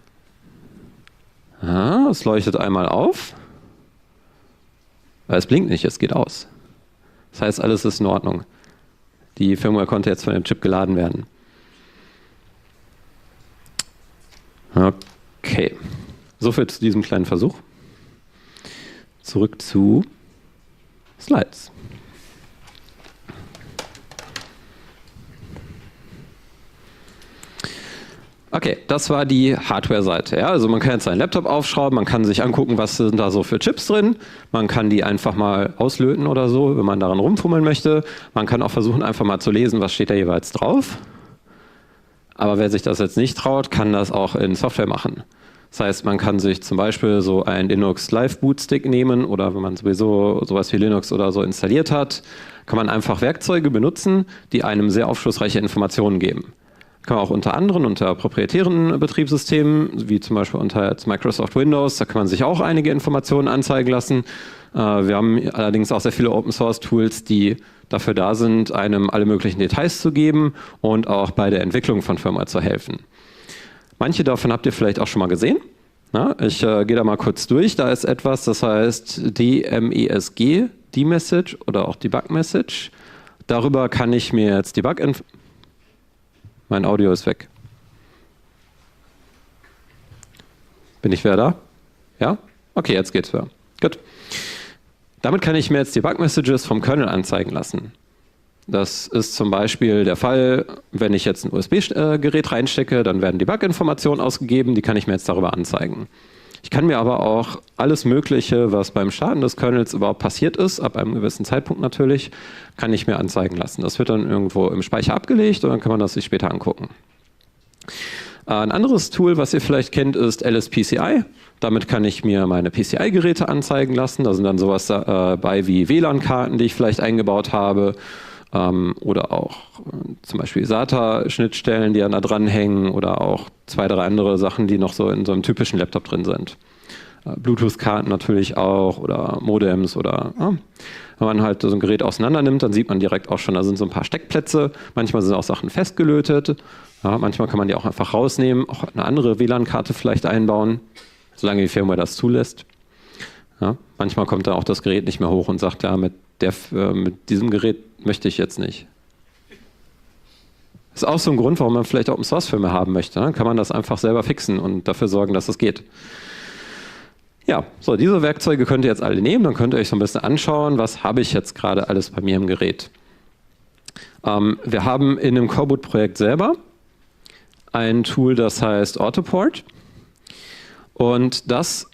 Ja, es leuchtet einmal auf. Aber es blinkt nicht, es geht aus. Das heißt, alles ist in Ordnung. Die Firmware konnte jetzt von dem Chip geladen werden. Okay. Soviel zu diesem kleinen Versuch. Zurück zu Slides. Okay, das war die Hardware-Seite. Ja, also man kann jetzt seinen Laptop aufschrauben, man kann sich angucken, was sind da so für Chips drin. Man kann die einfach mal auslöten oder so, wenn man daran rumfummeln möchte. Man kann auch versuchen, einfach mal zu lesen, was steht da jeweils drauf. Aber wer sich das jetzt nicht traut, kann das auch in Software machen. Das heißt, man kann sich zum Beispiel so einen Linux Live Boot Stick nehmen oder wenn man sowieso sowas wie Linux oder so installiert hat, kann man einfach Werkzeuge benutzen, die einem sehr aufschlussreiche Informationen geben. Kann man auch unter anderem, unter proprietären Betriebssystemen, wie zum Beispiel unter Microsoft Windows, da kann man sich auch einige Informationen anzeigen lassen. Wir haben allerdings auch sehr viele Open-Source-Tools, die dafür da sind, einem alle möglichen Details zu geben und auch bei der Entwicklung von Firmware zu helfen. Manche davon habt ihr vielleicht auch schon mal gesehen. Na, ich gehe da mal kurz durch. Da ist etwas, das heißt DMESG, D-Message oder auch Debug-Message. Darüber kann ich mir jetzt Mein Audio ist weg. Bin ich wieder da? Ja? Okay, jetzt geht's wieder. Gut. Damit kann ich mir jetzt Debug-Messages vom Kernel anzeigen lassen. Das ist zum Beispiel der Fall, wenn ich jetzt ein USB-Gerät reinstecke, dann werden Debug-Informationen ausgegeben, die kann ich mir jetzt darüber anzeigen. Ich kann mir aber auch alles Mögliche, was beim Starten des Kernels überhaupt passiert ist, ab einem gewissen Zeitpunkt natürlich, kann ich mir anzeigen lassen. Das wird dann irgendwo im Speicher abgelegt und dann kann man das sich später angucken. Ein anderes Tool, was ihr vielleicht kennt, ist LSPCI. Damit kann ich mir meine PCI-Geräte anzeigen lassen. Da sind dann sowas dabei wie WLAN-Karten, die ich vielleicht eingebaut habe. Oder auch zum Beispiel SATA-Schnittstellen, die da dranhängen oder auch 2, 3 andere Sachen, die noch so in so einem typischen Laptop drin sind. Bluetooth-Karten natürlich auch oder Modems oder wenn man halt so ein Gerät auseinander nimmt, dann sieht man direkt auch schon, da sind so ein paar Steckplätze. Manchmal sind auch Sachen festgelötet. Ja, manchmal kann man die auch einfach rausnehmen, auch eine andere WLAN-Karte vielleicht einbauen, solange die Firmware das zulässt. Ja, manchmal kommt dann auch das Gerät nicht mehr hoch und sagt, ja, mit diesem Gerät möchte ich jetzt nicht. Das ist auch so ein Grund, warum man vielleicht Open-Source-Filme haben möchte. Ne? Kann man das einfach selber fixen und dafür sorgen, dass es geht. Ja, so diese Werkzeuge könnt ihr jetzt alle nehmen, dann könnt ihr euch so ein bisschen anschauen, was habe ich jetzt gerade alles bei mir im Gerät. Wir haben in dem Coreboot-Projekt selber ein Tool, das heißt Autoport. Und das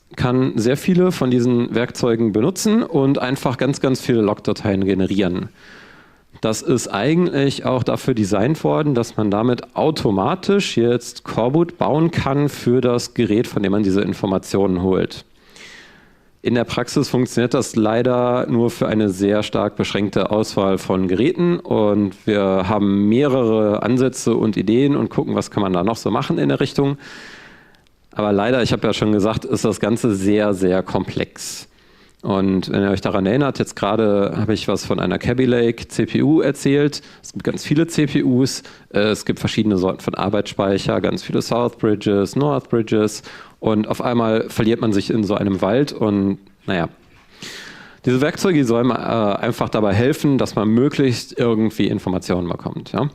kann sehr viele von diesen Werkzeugen benutzen und einfach ganz, ganz viele Logdateien generieren. Das ist eigentlich auch dafür designt worden, dass man damit automatisch jetzt Coreboot bauen kann für das Gerät, von dem man diese Informationen holt. In der Praxis funktioniert das leider nur für eine sehr stark beschränkte Auswahl von Geräten und wir haben mehrere Ansätze und Ideen und gucken, was kann man da noch so machen in der Richtung. Aber leider, ich habe ja schon gesagt, ist das Ganze sehr, sehr komplex. Und wenn ihr euch daran erinnert, jetzt gerade habe ich was von einer Kaby Lake CPU erzählt. Es gibt ganz viele CPUs, es gibt verschiedene Sorten von Arbeitsspeicher, ganz viele South Bridges, North Bridges und auf einmal verliert man sich in so einem Wald und naja. Diese Werkzeuge, die sollen einfach dabei helfen, dass man möglichst irgendwie Informationen bekommt. Ja?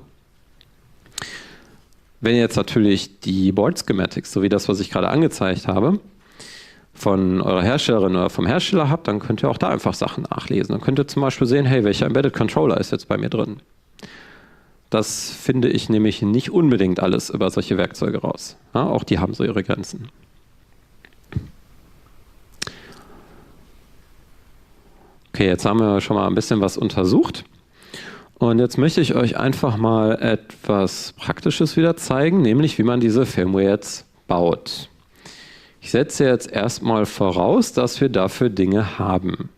Wenn ihr jetzt natürlich die Board Schematics, so wie das, was ich gerade angezeigt habe, von eurer Herstellerin oder vom Hersteller habt, dann könnt ihr auch da einfach Sachen nachlesen. Dann könnt ihr zum Beispiel sehen, hey, welcher Embedded Controller ist jetzt bei mir drin. Das finde ich nämlich nicht unbedingt alles über solche Werkzeuge raus. Ja, auch die haben so ihre Grenzen. Okay, jetzt haben wir schon mal ein bisschen was untersucht. Und jetzt möchte ich euch einfach mal etwas Praktisches wieder zeigen, nämlich wie man diese Firmware jetzt baut. Ich setze jetzt erstmal voraus, dass wir dafür Dinge haben.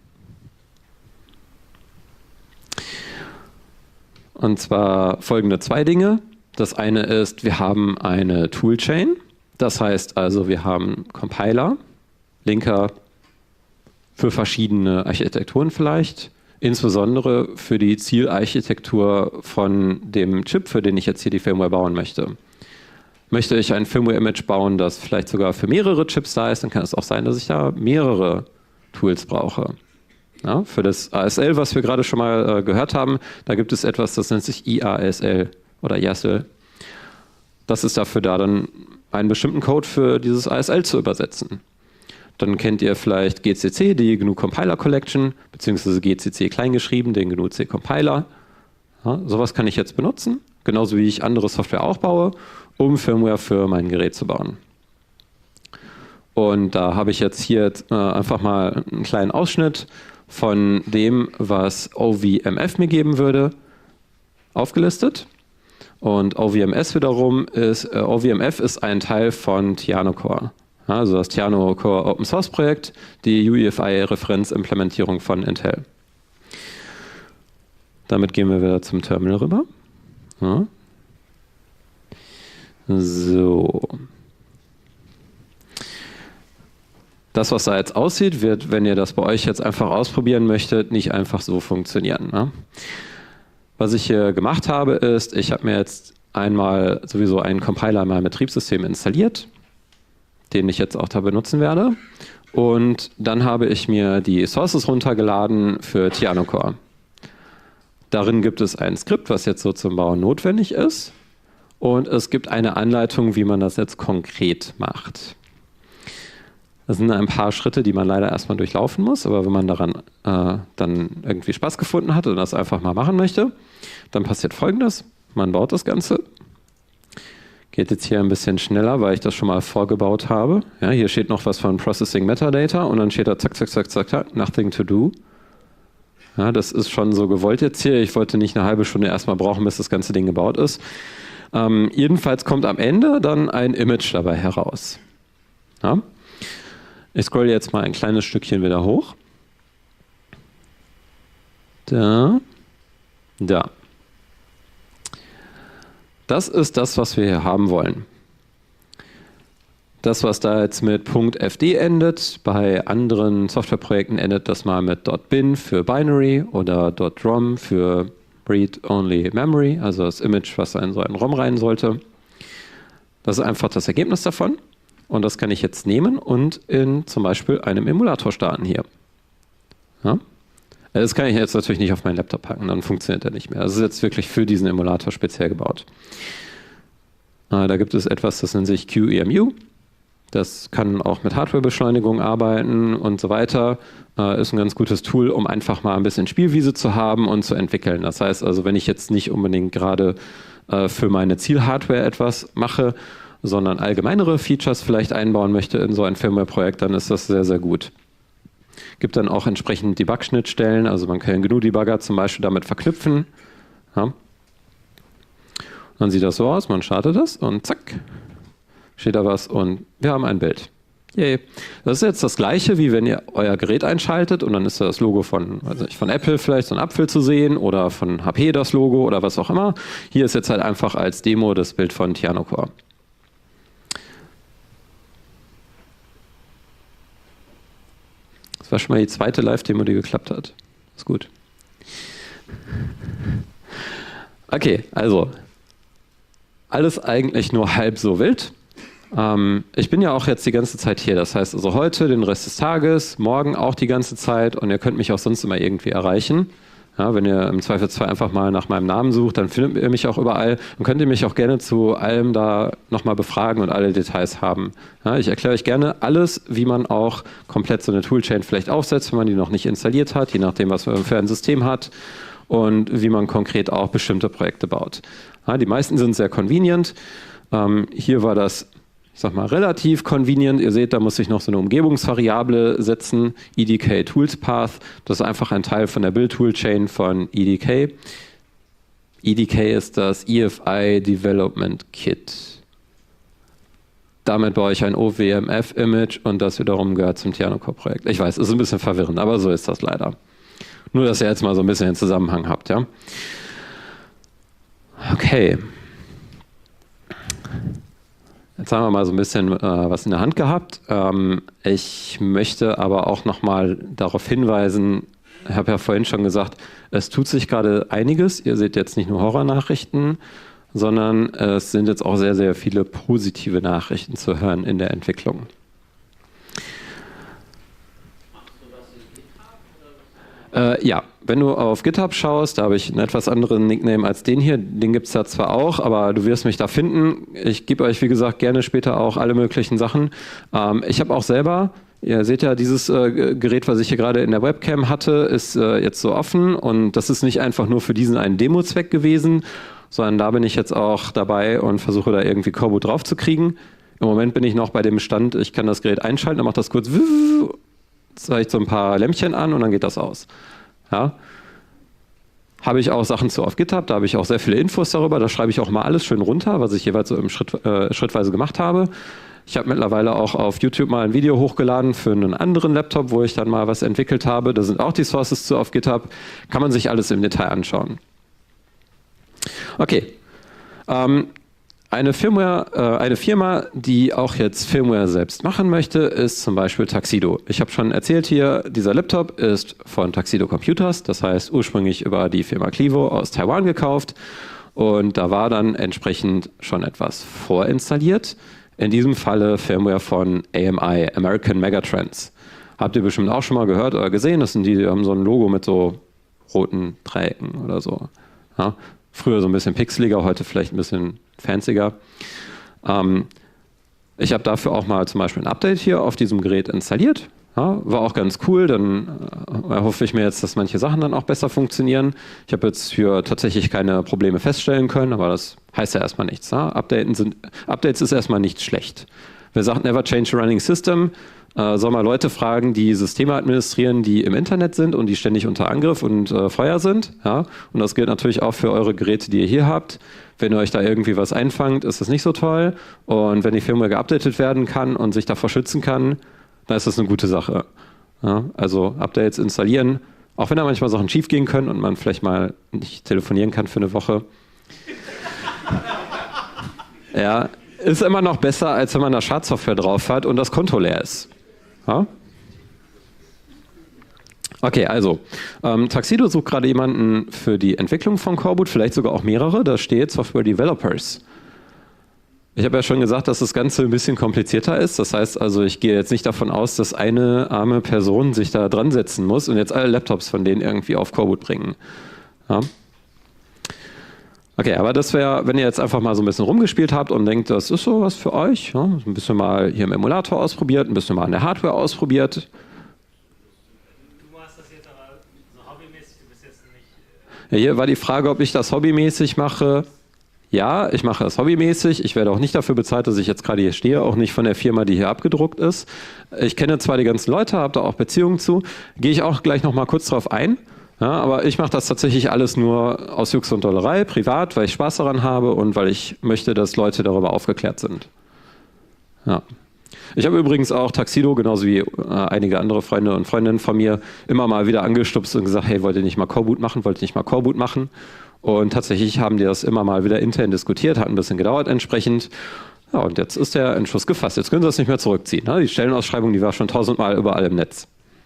Und zwar folgende zwei Dinge. Das eine ist, wir haben eine Toolchain. Das heißt also, wir haben Compiler, Linker für verschiedene Architekturen vielleicht, insbesondere für die Zielarchitektur von dem Chip, für den ich jetzt hier die Firmware bauen möchte. Möchte ich ein Firmware-Image bauen, das vielleicht sogar für mehrere Chips da ist, dann kann es auch sein, dass ich da mehrere Tools brauche. Ja, für das ASL, was wir gerade schon mal gehört haben, da gibt es etwas, das nennt sich IASL oder YASL. Das ist dafür da, dann einen bestimmten Code für dieses ASL zu übersetzen. Dann kennt ihr vielleicht GCC, die GNU Compiler Collection, beziehungsweise GCC kleingeschrieben, den GNU C Compiler. Ja, sowas kann ich jetzt benutzen, genauso wie ich andere Software auch baue, um Firmware für mein Gerät zu bauen. Und da habe ich jetzt hier einfach mal einen kleinen Ausschnitt von dem, was OVMF mir geben würde, aufgelistet. Und OVMF wiederum ist, OVMF ist ein Teil von TianoCore. Also das TianoCore Open Source Projekt, die UEFI-Referenzimplementierung von Intel. Damit gehen wir wieder zum Terminal rüber. Ja. So. Das, was da jetzt aussieht, wird, wenn ihr das bei euch jetzt einfach ausprobieren möchtet, nicht einfach so funktionieren. Ne? Was ich hier gemacht habe, ist, ich habe mir jetzt einmal sowieso einen Compiler in meinem Betriebssystem installiert, den ich jetzt auch da benutzen werde. Und dann habe ich mir die Sources runtergeladen für TianoCore. Darin gibt es ein Skript, was jetzt so zum Bauen notwendig ist. Und es gibt eine Anleitung, wie man das jetzt konkret macht. Das sind ein paar Schritte, die man leider erstmal durchlaufen muss, aber wenn man daran dann irgendwie Spaß gefunden hat und das einfach mal machen möchte, dann passiert Folgendes. Man baut das Ganze. Geht jetzt hier ein bisschen schneller, weil ich das schon mal vorgebaut habe. Ja, hier steht noch was von Processing Metadata und dann steht da zack, zack, zack, zack, zack, nothing to do. Ja, das ist schon so gewollt jetzt hier. Ich wollte nicht eine halbe Stunde erstmal brauchen, bis das ganze Ding gebaut ist. Jedenfalls kommt am Ende dann ein Image dabei heraus. Ja? Ich scroll jetzt mal ein kleines Stückchen wieder hoch. Da. Das ist das, was wir hier haben wollen. Das, was da jetzt mit .fd endet, bei anderen Softwareprojekten endet das mal mit .bin für Binary oder .rom für Read-Only Memory, also das Image, was in so einen ROM rein sollte. Das ist einfach das Ergebnis davon. Und das kann ich jetzt nehmen und in zum Beispiel einem Emulator starten hier. Ja? Das kann ich jetzt natürlich nicht auf meinen Laptop packen, dann funktioniert er nicht mehr. Das ist jetzt wirklich für diesen Emulator speziell gebaut. Da gibt es etwas, das nennt sich QEMU. Das kann auch mit Hardwarebeschleunigung arbeiten und so weiter. Ist ein ganz gutes Tool, um einfach mal ein bisschen Spielwiese zu haben und zu entwickeln. Das heißt also, wenn ich jetzt nicht unbedingt gerade für meine Zielhardware etwas mache, sondern allgemeinere Features vielleicht einbauen möchte in so ein Firmware-Projekt, dann ist das sehr, sehr gut. Gibt dann auch entsprechend Debug-Schnittstellen, also man kann GNU-Debugger zum Beispiel damit verknüpfen. Ja. Dann sieht das so aus, man startet das und zack, steht da was und wir haben ein Bild. Yay. Das ist jetzt das Gleiche, wie wenn ihr euer Gerät einschaltet und dann ist da das Logo von Apple vielleicht so ein Apfel zu sehen oder von HP das Logo oder was auch immer. Hier ist jetzt halt einfach als Demo das Bild von TianoCore. Das war schon mal die zweite Live-Demo, die geklappt hat. Ist gut. Okay, also alles eigentlich nur halb so wild. Ich bin ja auch jetzt die ganze Zeit hier. Das heißt also heute, den Rest des Tages, morgen auch die ganze Zeit und ihr könnt mich auch sonst immer irgendwie erreichen. Ja, wenn ihr im Zweifelsfall einfach mal nach meinem Namen sucht, dann findet ihr mich auch überall und könnt ihr mich auch gerne zu allem da nochmal befragen und alle Details haben. Ja, ich erkläre euch gerne alles, wie man auch komplett so eine Toolchain vielleicht aufsetzt, wenn man die noch nicht installiert hat, je nachdem, was man für ein System hat und wie man konkret auch bestimmte Projekte baut. Ja, die meisten sind sehr convenient. Hier war das, ich sag mal, relativ convenient. Ihr seht, da muss ich noch so eine Umgebungsvariable setzen, EDK Tools Path. Das ist einfach ein Teil von der Build-Toolchain von EDK. EDK ist das EFI Development Kit. Damit baue ich ein OWMF-Image und das wiederum gehört zum TianoCore-Projekt. Ich weiß, es ist ein bisschen verwirrend, aber so ist das leider. Nur, dass ihr jetzt mal so ein bisschen den Zusammenhang habt, ja. Okay. Jetzt haben wir mal so ein bisschen was in der Hand gehabt. Ich möchte aber auch nochmal darauf hinweisen, ich habe ja vorhin schon gesagt, es tut sich gerade einiges. Ihr seht jetzt nicht nur Horrornachrichten, sondern es sind jetzt auch sehr, sehr viele positive Nachrichten zu hören in der Entwicklung. Ja, wenn du auf GitHub schaust, da habe ich einen etwas anderen Nickname als den hier. Den gibt es da zwar auch, aber du wirst mich da finden. Ich gebe euch, wie gesagt, gerne später auch alle möglichen Sachen. Ich habe auch selber, ihr seht ja, dieses Gerät, was ich hier gerade in der Webcam hatte, ist jetzt so offen. Und das ist nicht einfach nur für diesen einen Demo-Zweck gewesen, sondern da bin ich jetzt auch dabei und versuche da irgendwie Coreboot drauf zu kriegen. Im Moment bin ich noch bei dem Stand, ich kann das Gerät einschalten, dann macht das kurz, zeige ich so ein paar Lämpchen an und dann geht das aus. Ja. Habe ich auch Sachen zu auf GitHub, da habe ich auch sehr viele Infos darüber, da schreibe ich auch mal alles schön runter, was ich jeweils so schrittweise gemacht habe. Ich habe mittlerweile auch auf YouTube mal ein Video hochgeladen für einen anderen Laptop, wo ich dann mal was entwickelt habe. Da sind auch die Sources zu auf GitHub, kann man sich alles im Detail anschauen. Okay. Eine Firma, die auch jetzt Firmware selbst machen möchte, ist zum Beispiel Tuxedo. Ich habe schon erzählt hier, dieser Laptop ist von Tuxedo Computers, das heißt ursprünglich über die Firma Clivo aus Taiwan gekauft und da war dann entsprechend schon etwas vorinstalliert. In diesem Falle Firmware von AMI, American Megatrends. Habt ihr bestimmt auch schon mal gehört oder gesehen, das sind die haben so ein Logo mit so roten Dreiecken oder so. Ja, früher so ein bisschen pixeliger, heute vielleicht ein bisschen fancier. Ich habe dafür auch mal zum Beispiel ein Update hier auf diesem Gerät installiert. Ja, war auch ganz cool, dann hoffe ich mir jetzt, dass manche Sachen dann auch besser funktionieren. Ich habe jetzt hier tatsächlich keine Probleme feststellen können, aber das heißt ja erstmal nichts. Ja? Updates ist erstmal nicht schlecht. Wer sagt, never change a running system, soll mal Leute fragen, die Systeme administrieren, die im Internet sind und die ständig unter Angriff und Feuer sind. Ja? Und das gilt natürlich auch für eure Geräte, die ihr hier habt. Wenn ihr euch da irgendwie was einfangt, ist das nicht so toll. Und wenn die Firmware geupdatet werden kann und sich davor schützen kann, dann ist das eine gute Sache. Ja? Also Updates installieren, auch wenn da manchmal Sachen schief gehen können und man vielleicht mal nicht telefonieren kann für eine Woche. Ja, ist immer noch besser, als wenn man da Schadsoftware drauf hat und das Konto leer ist. Ja? Okay, also Tuxedo sucht gerade jemanden für die Entwicklung von Coreboot, vielleicht sogar auch mehrere. Da steht Software Developers. Ich habe ja schon gesagt, dass das Ganze ein bisschen komplizierter ist. Das heißt also, ich gehe jetzt nicht davon aus, dass eine arme Person sich da dran setzen muss und jetzt alle Laptops von denen irgendwie auf Coreboot bringen. Ja? Okay, aber das wäre, wenn ihr jetzt einfach mal so ein bisschen rumgespielt habt und denkt, das ist so was für euch, ja? Ein bisschen mal hier im Emulator ausprobiert, ein bisschen mal an der Hardware ausprobiert. Du machst das jetzt aber so hobbymäßig, du bist jetzt nicht... Ja, hier war die Frage, ob ich das hobbymäßig mache. ja, ich mache das hobbymäßig, ich werde auch nicht dafür bezahlt, dass ich jetzt gerade hier stehe, auch nicht von der Firma, die hier abgedruckt ist. Ich kenne zwar die ganzen Leute, habe da auch Beziehungen zu, gehe ich auch gleich noch mal kurz drauf ein. Ja, aber ich mache das tatsächlich alles nur aus Jux und Dollerei, privat, weil ich Spaß daran habe und weil ich möchte, dass Leute darüber aufgeklärt sind. Ja. Ich habe übrigens auch Tuxedo, genauso wie einige andere Freunde und Freundinnen von mir, immer mal wieder angestupst und gesagt, hey, wollt ihr nicht mal Coreboot machen, wollt ihr nicht mal Coreboot machen? Und tatsächlich haben die das immer mal wieder intern diskutiert, hat ein bisschen gedauert entsprechend. Ja, und jetzt ist der Entschluss gefasst. Jetzt können sie das nicht mehr zurückziehen. Ne? Die Stellenausschreibung, die war schon 1000-mal überall im Netz.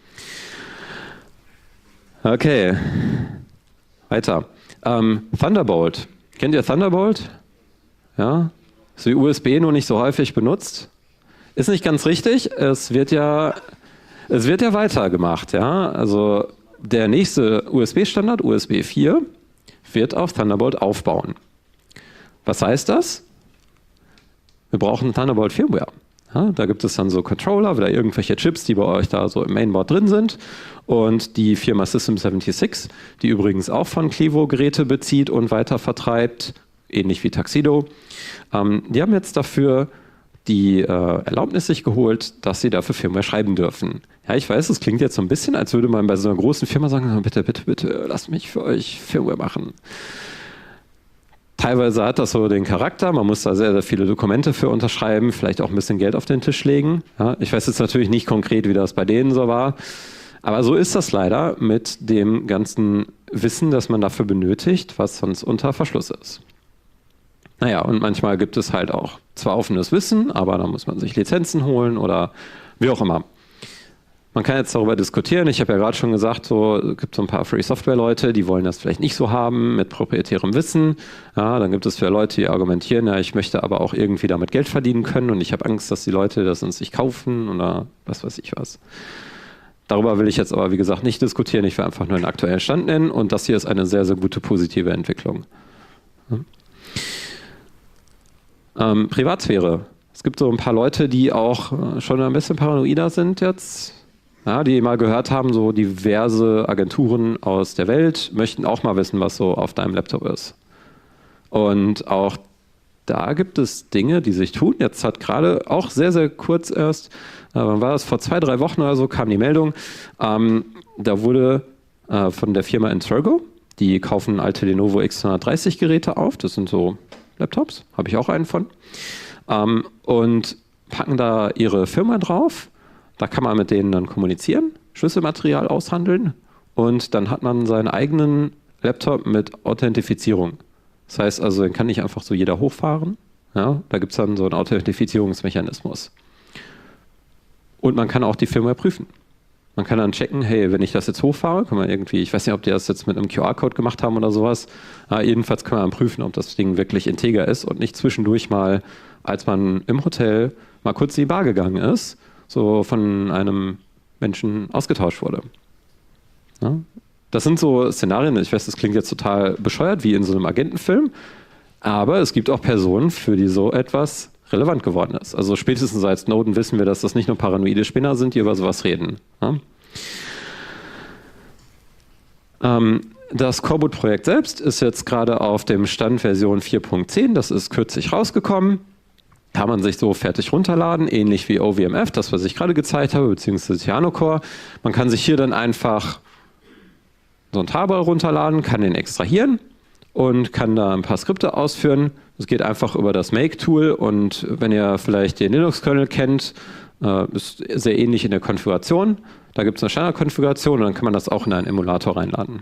Okay, weiter. Thunderbolt. Kennt ihr Thunderbolt? Ja, ist wie USB nur nicht so häufig benutzt. Ist nicht ganz richtig. Es wird ja weitergemacht. Ja? Also der nächste USB-Standard, USB 4, wird auf Thunderbolt aufbauen. Was heißt das? Wir brauchen Thunderbolt Firmware. Ja, da gibt es dann so Controller oder irgendwelche Chips, die bei euch da so im Mainboard drin sind. Und die Firma System76, die übrigens auch von Clevo Geräte bezieht und weiter vertreibt, ähnlich wie Tuxedo, die haben jetzt dafür die Erlaubnis sich geholt, dass sie dafür Firmware schreiben dürfen. Ja, ich weiß, es klingt jetzt so ein bisschen, als würde man bei so einer großen Firma sagen, bitte, bitte, bitte, lasst mich für euch Firmware machen. Teilweise hat das so den Charakter, man muss da sehr, sehr viele Dokumente für unterschreiben, vielleicht auch ein bisschen Geld auf den Tisch legen. Ja, ich weiß jetzt natürlich nicht konkret, wie das bei denen so war, aber so ist das leider mit dem ganzen Wissen, das man dafür benötigt, was sonst unter Verschluss ist. Naja, und manchmal gibt es halt auch zwar offenes Wissen, aber da muss man sich Lizenzen holen oder wie auch immer. Man kann jetzt darüber diskutieren. Ich habe ja gerade schon gesagt, es gibt so ein paar Free-Software-Leute, die wollen das vielleicht nicht so haben mit proprietärem Wissen. Ja, dann gibt es für Leute, die argumentieren, ja, ich möchte aber auch irgendwie damit Geld verdienen können und ich habe Angst, dass die Leute das uns nicht kaufen oder was weiß ich was. Darüber will ich jetzt aber, wie gesagt, nicht diskutieren. Ich will einfach nur den aktuellen Stand nennen und das hier ist eine sehr, sehr gute positive Entwicklung. Privatsphäre. Es gibt so ein paar Leute, die auch schon ein bisschen paranoider sind jetzt. Ja, die mal gehört haben, so diverse Agenturen aus der Welt möchten auch mal wissen, was so auf deinem Laptop ist. Und auch da gibt es Dinge, die sich tun. Jetzt hat gerade auch sehr, sehr kurz erst, wann war das, vor 2-3 Wochen oder so, kam die Meldung, da wurde von der Firma Intrego, die kaufen alte Lenovo X130 Geräte auf, das sind so Laptops, habe ich auch einen von, und packen da ihre Firma drauf. Da kann man mit denen dann kommunizieren, Schlüsselmaterial aushandeln und dann hat man seinen eigenen Laptop mit Authentifizierung. Das heißt also, den kann nicht einfach so jeder hochfahren. Ja, da gibt es dann so einen Authentifizierungsmechanismus. Und man kann auch die Firmware prüfen. Man kann dann checken, hey, wenn ich das jetzt hochfahre, kann man irgendwie, ich weiß nicht, ob die das jetzt mit einem QR-Code gemacht haben oder sowas, jedenfalls kann man dann prüfen, ob das Ding wirklich integer ist und nicht zwischendurch mal, als man im Hotel mal kurz in die Bar gegangen ist, so von einem Menschen ausgetauscht wurde. Ja? Das sind so Szenarien, ich weiß, das klingt jetzt total bescheuert, wie in so einem Agentenfilm, aber es gibt auch Personen, für die so etwas relevant geworden ist. Also spätestens seit Snowden wissen wir, dass das nicht nur paranoide Spinner sind, die über sowas reden. Ja? Das Coreboot-Projekt selbst ist jetzt gerade auf dem Stand Version 4.10, das ist kürzlich rausgekommen. Kann man sich so fertig runterladen, ähnlich wie OVMF, das, was ich gerade gezeigt habe, beziehungsweise Cyanocore. Man kann sich hier dann einfach so ein Tarball runterladen, kann den extrahieren und kann da ein paar Skripte ausführen. Es geht einfach über das Make-Tool und wenn ihr vielleicht den Linux-Kernel kennt, ist sehr ähnlich in der Konfiguration. Da gibt es eine Standardkonfiguration und dann kann man das auch in einen Emulator reinladen.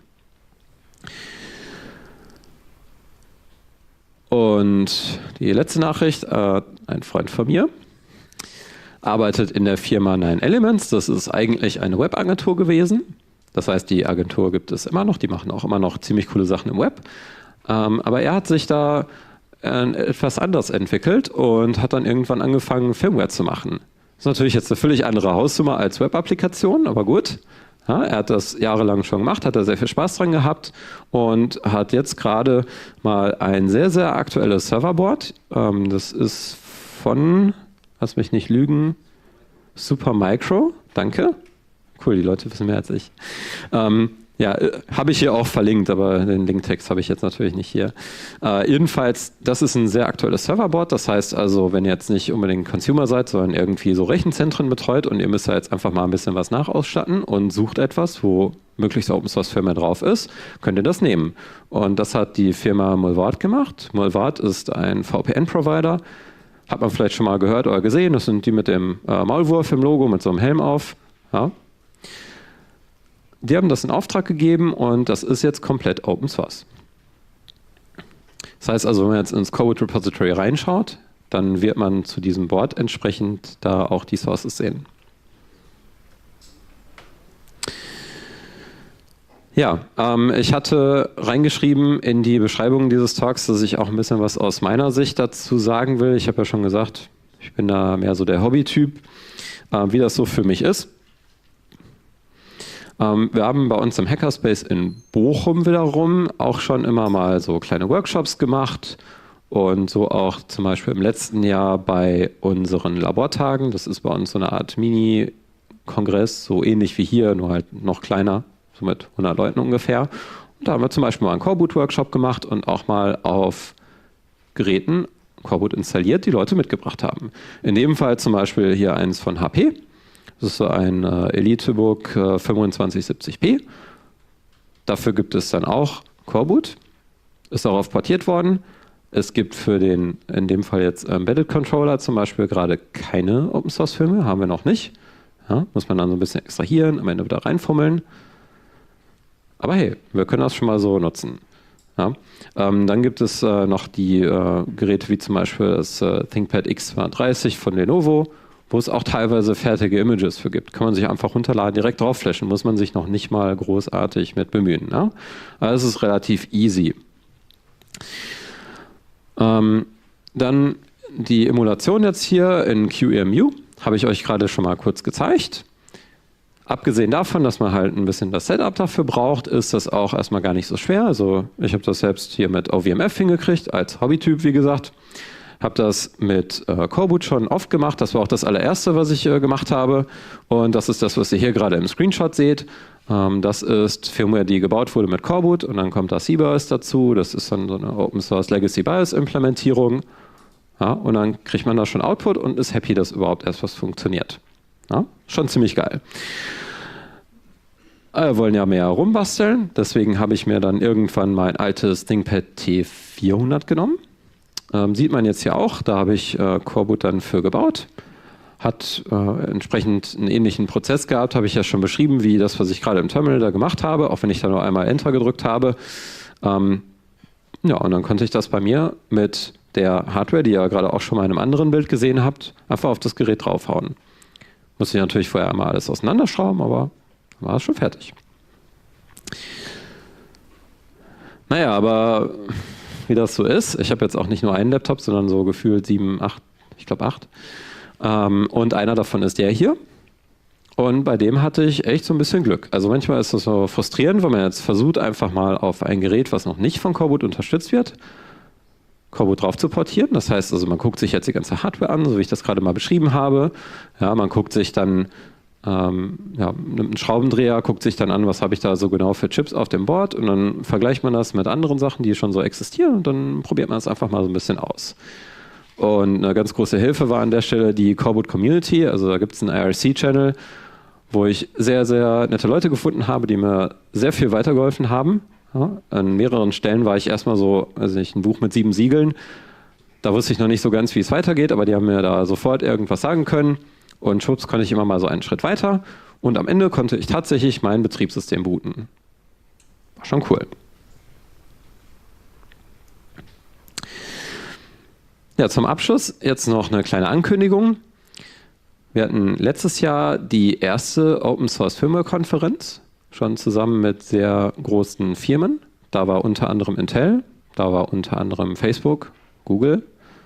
Und die letzte Nachricht, ein Freund von mir arbeitet in der Firma 9Elements. Das ist eigentlich eine Webagentur gewesen. Das heißt, die Agentur gibt es immer noch. Die machen auch immer noch ziemlich coole Sachen im Web. Aber er hat sich da etwas anders entwickelt und hat dann irgendwann angefangen, Firmware zu machen. Das ist natürlich jetzt eine völlig andere Hausnummer als Web-Applikation, aber gut. Ja, er hat das jahrelang schon gemacht, hat da sehr viel Spaß dran gehabt und hat jetzt gerade mal ein sehr, sehr aktuelles Serverboard. Das ist von, lass mich nicht lügen, Supermicro. Danke. Cool, die Leute wissen mehr als ich. Ja, habe ich hier auch verlinkt, aber den Linktext habe ich jetzt natürlich nicht hier. Jedenfalls, das ist ein sehr aktuelles Serverboard. Das heißt also, wenn ihr jetzt nicht unbedingt Consumer seid, sondern irgendwie so Rechenzentren betreut und ihr müsst da jetzt einfach mal ein bisschen was nachausstatten und sucht etwas, wo möglichst Open Source Firmware drauf ist, könnt ihr das nehmen. Und das hat die Firma Mullvad gemacht. Mullvad ist ein VPN-Provider. Hat man vielleicht schon mal gehört oder gesehen. Das sind die mit dem Maulwurf im Logo, mit so einem Helm auf. Ja. Die haben das in Auftrag gegeben und das ist jetzt komplett Open Source. Das heißt also, wenn man jetzt ins Coreboot Repository reinschaut, dann wird man zu diesem Board entsprechend da auch die Sources sehen. Ja, ich hatte reingeschrieben in die Beschreibung dieses Talks, dass ich auch ein bisschen was aus meiner Sicht dazu sagen will. Ich habe ja schon gesagt, ich bin da mehr so der Hobby-Typ, wie das so für mich ist. Wir haben bei uns im Hackerspace in Bochum wiederum auch schon immer mal so kleine Workshops gemacht und so auch zum Beispiel im letzten Jahr bei unseren Labortagen. Das ist bei uns so eine Art Mini-Kongress, so ähnlich wie hier, nur halt noch kleiner, so mit 100 Leuten ungefähr. Und da haben wir zum Beispiel mal einen Coreboot-Workshop gemacht und auch mal auf Geräten Coreboot installiert, die Leute mitgebracht haben. In dem Fall zum Beispiel hier eins von HP. Das ist so ein Elitebook 2570p. Dafür gibt es dann auch Coreboot. Ist darauf portiert worden. Es gibt für den, in dem Fall jetzt Embedded Controller zum Beispiel gerade keine Open Source Firmware, haben wir noch nicht. Ja, muss man dann so ein bisschen extrahieren, am Ende wieder reinfummeln. Aber hey, wir können das schon mal so nutzen. Ja. Dann gibt es noch die Geräte wie zum Beispiel das ThinkPad X230 von Lenovo, wo es auch teilweise fertige Images für gibt. Kann man sich einfach runterladen, direkt drauf flashen, muss man sich noch nicht mal großartig mit bemühen. Ja? Also es ist relativ easy. Dann die Emulation jetzt hier in QEMU, habe ich euch gerade schon mal kurz gezeigt. Abgesehen davon, dass man halt ein bisschen das Setup dafür braucht, ist das auch erstmal gar nicht so schwer. Also ich habe das selbst hier mit OVMF hingekriegt, als Hobbytyp, wie gesagt. Habe das mit Coreboot schon oft gemacht. Das war auch das allererste, was ich gemacht habe. Und das ist das, was ihr hier gerade im Screenshot seht. Das ist Firmware, die gebaut wurde mit Coreboot. Und dann kommt da CBIOS dazu. Das ist dann so eine Open Source Legacy BIOS Implementierung. Ja, und dann kriegt man da schon Output und ist happy, dass überhaupt erst was funktioniert. Ja, schon ziemlich geil. Wir wollen ja mehr rumbasteln. Deswegen habe ich mir dann irgendwann mein altes ThinkPad T400 genommen. Sieht man jetzt hier auch, da habe ich Coreboot dann für gebaut. Hat entsprechend einen ähnlichen Prozess gehabt, habe ich ja schon beschrieben, wie das, was ich gerade im Terminal da gemacht habe, auch wenn ich da nur einmal Enter gedrückt habe. Ja, und dann konnte ich das bei mir mit der Hardware, die ihr gerade auch schon mal in einem anderen Bild gesehen habt, einfach auf das Gerät draufhauen. Musste ich natürlich vorher einmal alles auseinanderschrauben, aber war es schon fertig. Naja, aber wie das so ist. Ich habe jetzt auch nicht nur einen Laptop, sondern so gefühlt 7, 8, ich glaube 8. Und einer davon ist der hier. Und bei dem hatte ich echt so ein bisschen Glück. Also manchmal ist das so frustrierend, wenn man jetzt versucht, einfach mal auf ein Gerät, was noch nicht von Coreboot unterstützt wird, Coreboot drauf zu portieren. Das heißt also, man guckt sich jetzt die ganze Hardware an, so wie ich das gerade mal beschrieben habe. Ja, man guckt sich dann nimmt einen Schraubendreher, guckt sich dann an, was habe ich da so genau für Chips auf dem Board und dann vergleicht man das mit anderen Sachen, die schon so existieren und dann probiert man es einfach mal so ein bisschen aus. Und eine ganz große Hilfe war an der Stelle die Coreboot Community, also da gibt es einen IRC-Channel, wo ich sehr, sehr nette Leute gefunden habe, die mir sehr viel weitergeholfen haben. Ja, an mehreren Stellen war ich erstmal so, also ein Buch mit 7 Siegeln, da wusste ich noch nicht so ganz, wie es weitergeht, aber die haben mir da sofort irgendwas sagen können. Und schwupps konnte ich immer mal so einen Schritt weiter. Und am Ende konnte ich tatsächlich mein Betriebssystem booten. War schon cool. Ja, zum Abschluss jetzt noch eine kleine Ankündigung. Wir hatten letztes Jahr die erste Open Source Firmware Konferenz, schon zusammen mit sehr großen Firmen. Da war unter anderem Intel, da war unter anderem Facebook, Google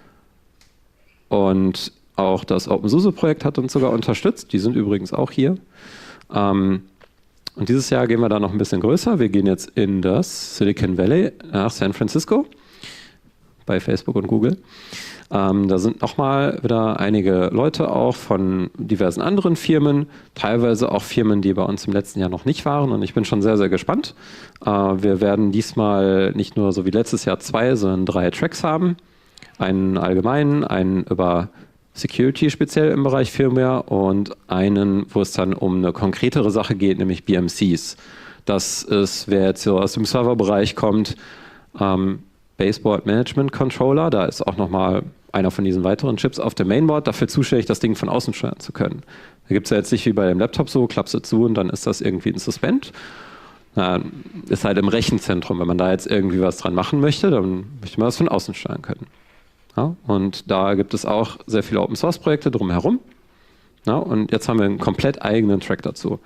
und auch das OpenSUSE-Projekt hat uns sogar unterstützt. Die sind übrigens auch hier. Und dieses Jahr gehen wir da noch ein bisschen größer. Wir gehen jetzt in das Silicon Valley nach San Francisco. bei Facebook und Google. Da sind nochmal wieder einige Leute auch von diversen anderen Firmen, teilweise auch Firmen, die bei uns im letzten Jahr noch nicht waren. Und ich bin schon sehr, sehr gespannt. Wir werden diesmal nicht nur so wie letztes Jahr 2, sondern 3 Tracks haben. Einen allgemeinen, einen über Security speziell im Bereich Firmware und einen, wo es dann um eine konkretere Sache geht, nämlich BMCs. Das ist, wer jetzt so aus dem Serverbereich kommt, Baseboard Management Controller, da ist auch nochmal einer von diesen weiteren Chips auf dem Mainboard, dafür zuständig, das Ding von außen steuern zu können. Da gibt es ja jetzt nicht wie bei dem Laptop so, klappst du zu und dann ist das irgendwie ein Suspend. Ist halt im Rechenzentrum. Wenn man da jetzt irgendwie was dran machen möchte, dann möchte man das von außen steuern können. Ja, und da gibt es auch sehr viele Open-Source-Projekte drumherum. Ja, und jetzt haben wir einen komplett eigenen Track dazu.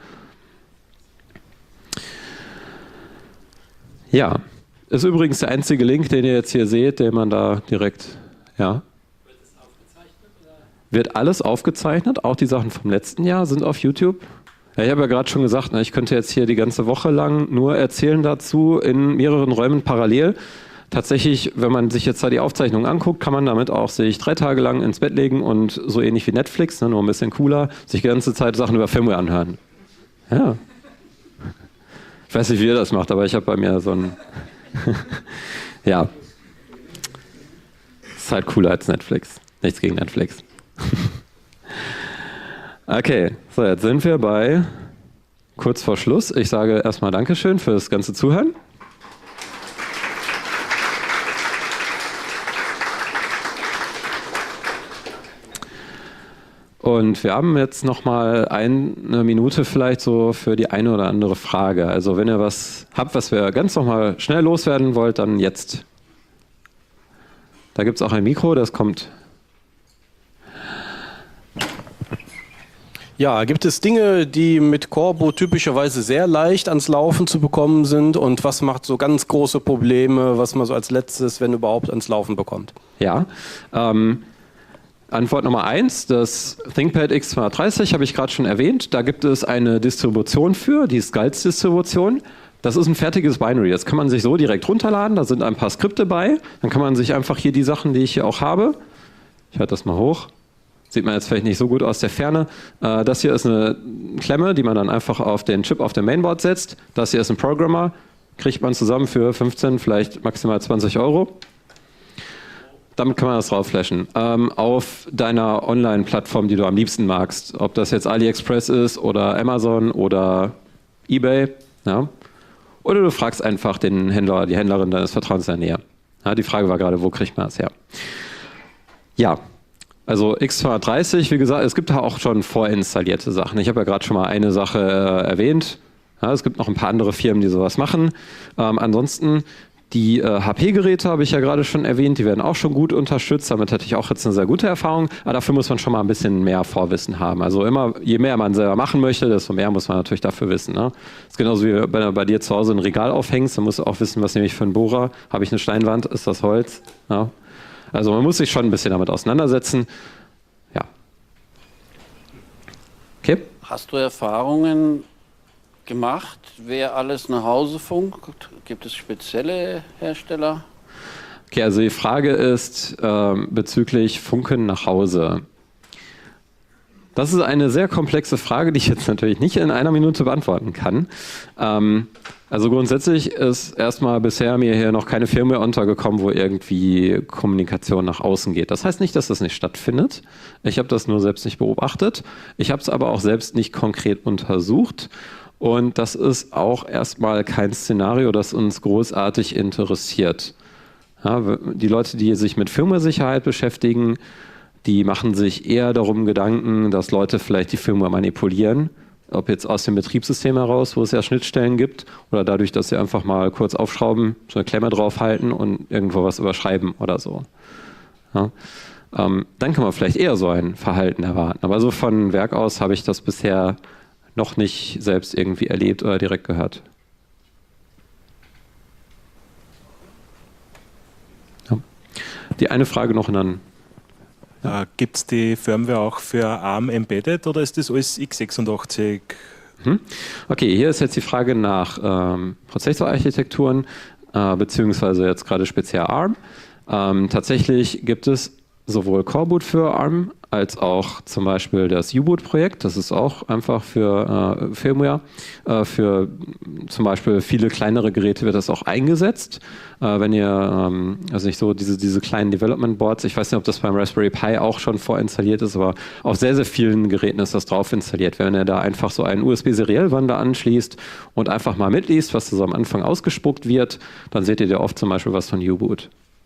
Ja, ist übrigens der einzige Link, den ihr jetzt hier seht, den man da direkt, ja. Wird es aufgezeichnet? Oder? Wird alles aufgezeichnet, auch die Sachen vom letzten Jahr sind auf YouTube. Ja, ich habe ja gerade schon gesagt, ich könnte jetzt hier die ganze Woche lang nur erzählen dazu in mehreren Räumen parallel. Tatsächlich, wenn man sich jetzt da die Aufzeichnung anguckt, kann man damit auch sich 3 Tage lang ins Bett legen und so ähnlich wie Netflix, nur ein bisschen cooler, sich die ganze Zeit Sachen über Firmware anhören. Ja. Ich weiß nicht, wie ihr das macht, aber ich habe bei mir so ein... ja. Ist halt cooler als Netflix. Nichts gegen Netflix. Okay, so jetzt sind wir bei kurz vor Schluss. Ich sage erstmal Dankeschön fürs ganze Zuhören. Und wir haben jetzt nochmal eine Minute vielleicht so für die eine oder andere Frage. Also wenn ihr was habt, was wir ganz nochmal schnell loswerden wollt, dann jetzt. Da gibt es auch ein Mikro, das kommt. Ja, gibt es Dinge, die mit Corbo typischerweise sehr leicht ans Laufen zu bekommen sind? Und was macht so ganz große Probleme, was man so als letztes, wenn überhaupt, ans Laufen bekommt? Ja, Antwort Nummer 1, das ThinkPad X230 habe ich gerade schon erwähnt. Da gibt es eine Distribution für, die Sculpts-Distribution. Das ist ein fertiges Binary, das kann man sich so direkt runterladen, da sind ein paar Skripte bei. Dann kann man sich einfach hier die Sachen, die ich hier auch habe, ich halte das mal hoch, sieht man jetzt vielleicht nicht so gut aus der Ferne. Das hier ist eine Klemme, die man dann einfach auf den Chip auf dem Mainboard setzt. Das hier ist ein Programmer, kriegt man zusammen für 15, vielleicht maximal 20 €. Damit kann man das drauf flashen. Auf deiner Online-Plattform, die du am liebsten magst. Ob das jetzt AliExpress ist oder Amazon oder eBay. Ja. Oder du fragst einfach den Händler, die Händlerin deines Vertrauens in der Nähe. Ja, die Frage war gerade, wo kriegt man das her? Ja, also X230, wie gesagt, es gibt da auch schon vorinstallierte Sachen. Ich habe ja gerade schon mal eine Sache erwähnt. Ja, es gibt noch ein paar andere Firmen, die sowas machen. Ansonsten die HP-Geräte habe ich ja gerade schon erwähnt, die werden auch schon gut unterstützt. Damit hatte ich auch jetzt eine sehr gute Erfahrung. Aber dafür muss man schon mal ein bisschen mehr Vorwissen haben. Also immer, je mehr man selber machen möchte, desto mehr muss man natürlich dafür wissen. Ne? Das ist genauso wie wenn du bei dir zu Hause ein Regal aufhängst, dann musst du auch wissen, was nehme ich für einen Bohrer. Habe ich eine Steinwand? Ist das Holz? Ja. Also man muss sich schon ein bisschen damit auseinandersetzen. Ja. Okay. Hast du Erfahrungen gemacht, wer alles nach Hause funkt? Gibt es spezielle Hersteller? Okay, also die Frage ist bezüglich Funken nach Hause. Das ist eine sehr komplexe Frage, die ich jetzt natürlich nicht in einer Minute beantworten kann. Also grundsätzlich ist erstmal bisher mir hier noch keine Firmware untergekommen, wo irgendwie Kommunikation nach außen geht. Das heißt nicht, dass das nicht stattfindet. Ich habe das nur selbst nicht beobachtet. Ich habe es aber auch selbst nicht konkret untersucht. Und das ist auch erstmal kein Szenario, das uns großartig interessiert. Ja, die Leute, die sich mit Firmware-Sicherheit beschäftigen, die machen sich eher darum Gedanken, dass Leute vielleicht die Firmware manipulieren. Ob jetzt aus dem Betriebssystem heraus, wo es ja Schnittstellen gibt, oder dadurch, dass sie einfach mal kurz aufschrauben, so eine Klemme draufhalten und irgendwo was überschreiben oder so. Ja, dann kann man vielleicht eher so ein Verhalten erwarten. Aber so von Werk aus habe ich das bisher noch nicht selbst irgendwie erlebt oder direkt gehört. Ja. Die eine Frage noch und dann. Gibt es die Firmware auch für ARM Embedded oder ist das alles x86? Okay, hier ist jetzt die Frage nach Prozessorarchitekturen, beziehungsweise jetzt gerade speziell ARM. Tatsächlich gibt es sowohl Coreboot für ARM als auch zum Beispiel das U-Boot-Projekt. Das ist auch einfach für Firmware. Für zum Beispiel viele kleinere Geräte wird das auch eingesetzt. Wenn ihr, also nicht so diese kleinen Development Boards, ich weiß nicht, ob das beim Raspberry Pi auch schon vorinstalliert ist, aber auf sehr, sehr vielen Geräten ist das drauf installiert. Wenn ihr da einfach so einen USB-Seriellwandler anschließt und einfach mal mitliest, was da so am Anfang ausgespuckt wird, dann seht ihr da oft zum Beispiel was von U-Boot.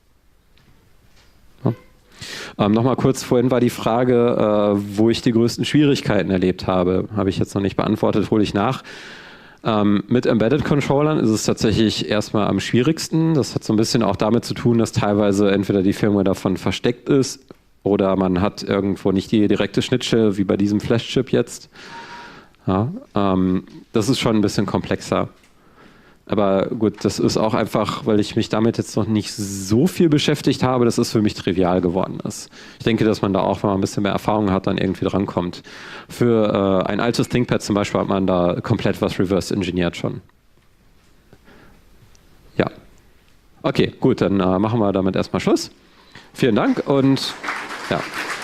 Nochmal kurz, vorhin war die Frage, wo ich die größten Schwierigkeiten erlebt habe. Habe ich jetzt noch nicht beantwortet, hole ich nach. Mit Embedded Controllern ist es tatsächlich erstmal am schwierigsten. Das hat so ein bisschen auch damit zu tun, dass teilweise entweder die Firmware davon versteckt ist oder man hat irgendwo nicht die direkte Schnittstelle, wie bei diesem Flash-Chip jetzt. Ja, das ist schon ein bisschen komplexer. Aber gut, das ist auch einfach, weil ich mich damit jetzt noch nicht so viel beschäftigt habe, dass es für mich trivial geworden ist. Ich denke, dass man da auch, wenn man ein bisschen mehr Erfahrung hat, dann irgendwie drankommt. Für ein altes ThinkPad zum Beispiel hat man da komplett was reverse engineert schon. Ja. Okay, gut, dann machen wir damit erstmal Schluss. Vielen Dank und ja.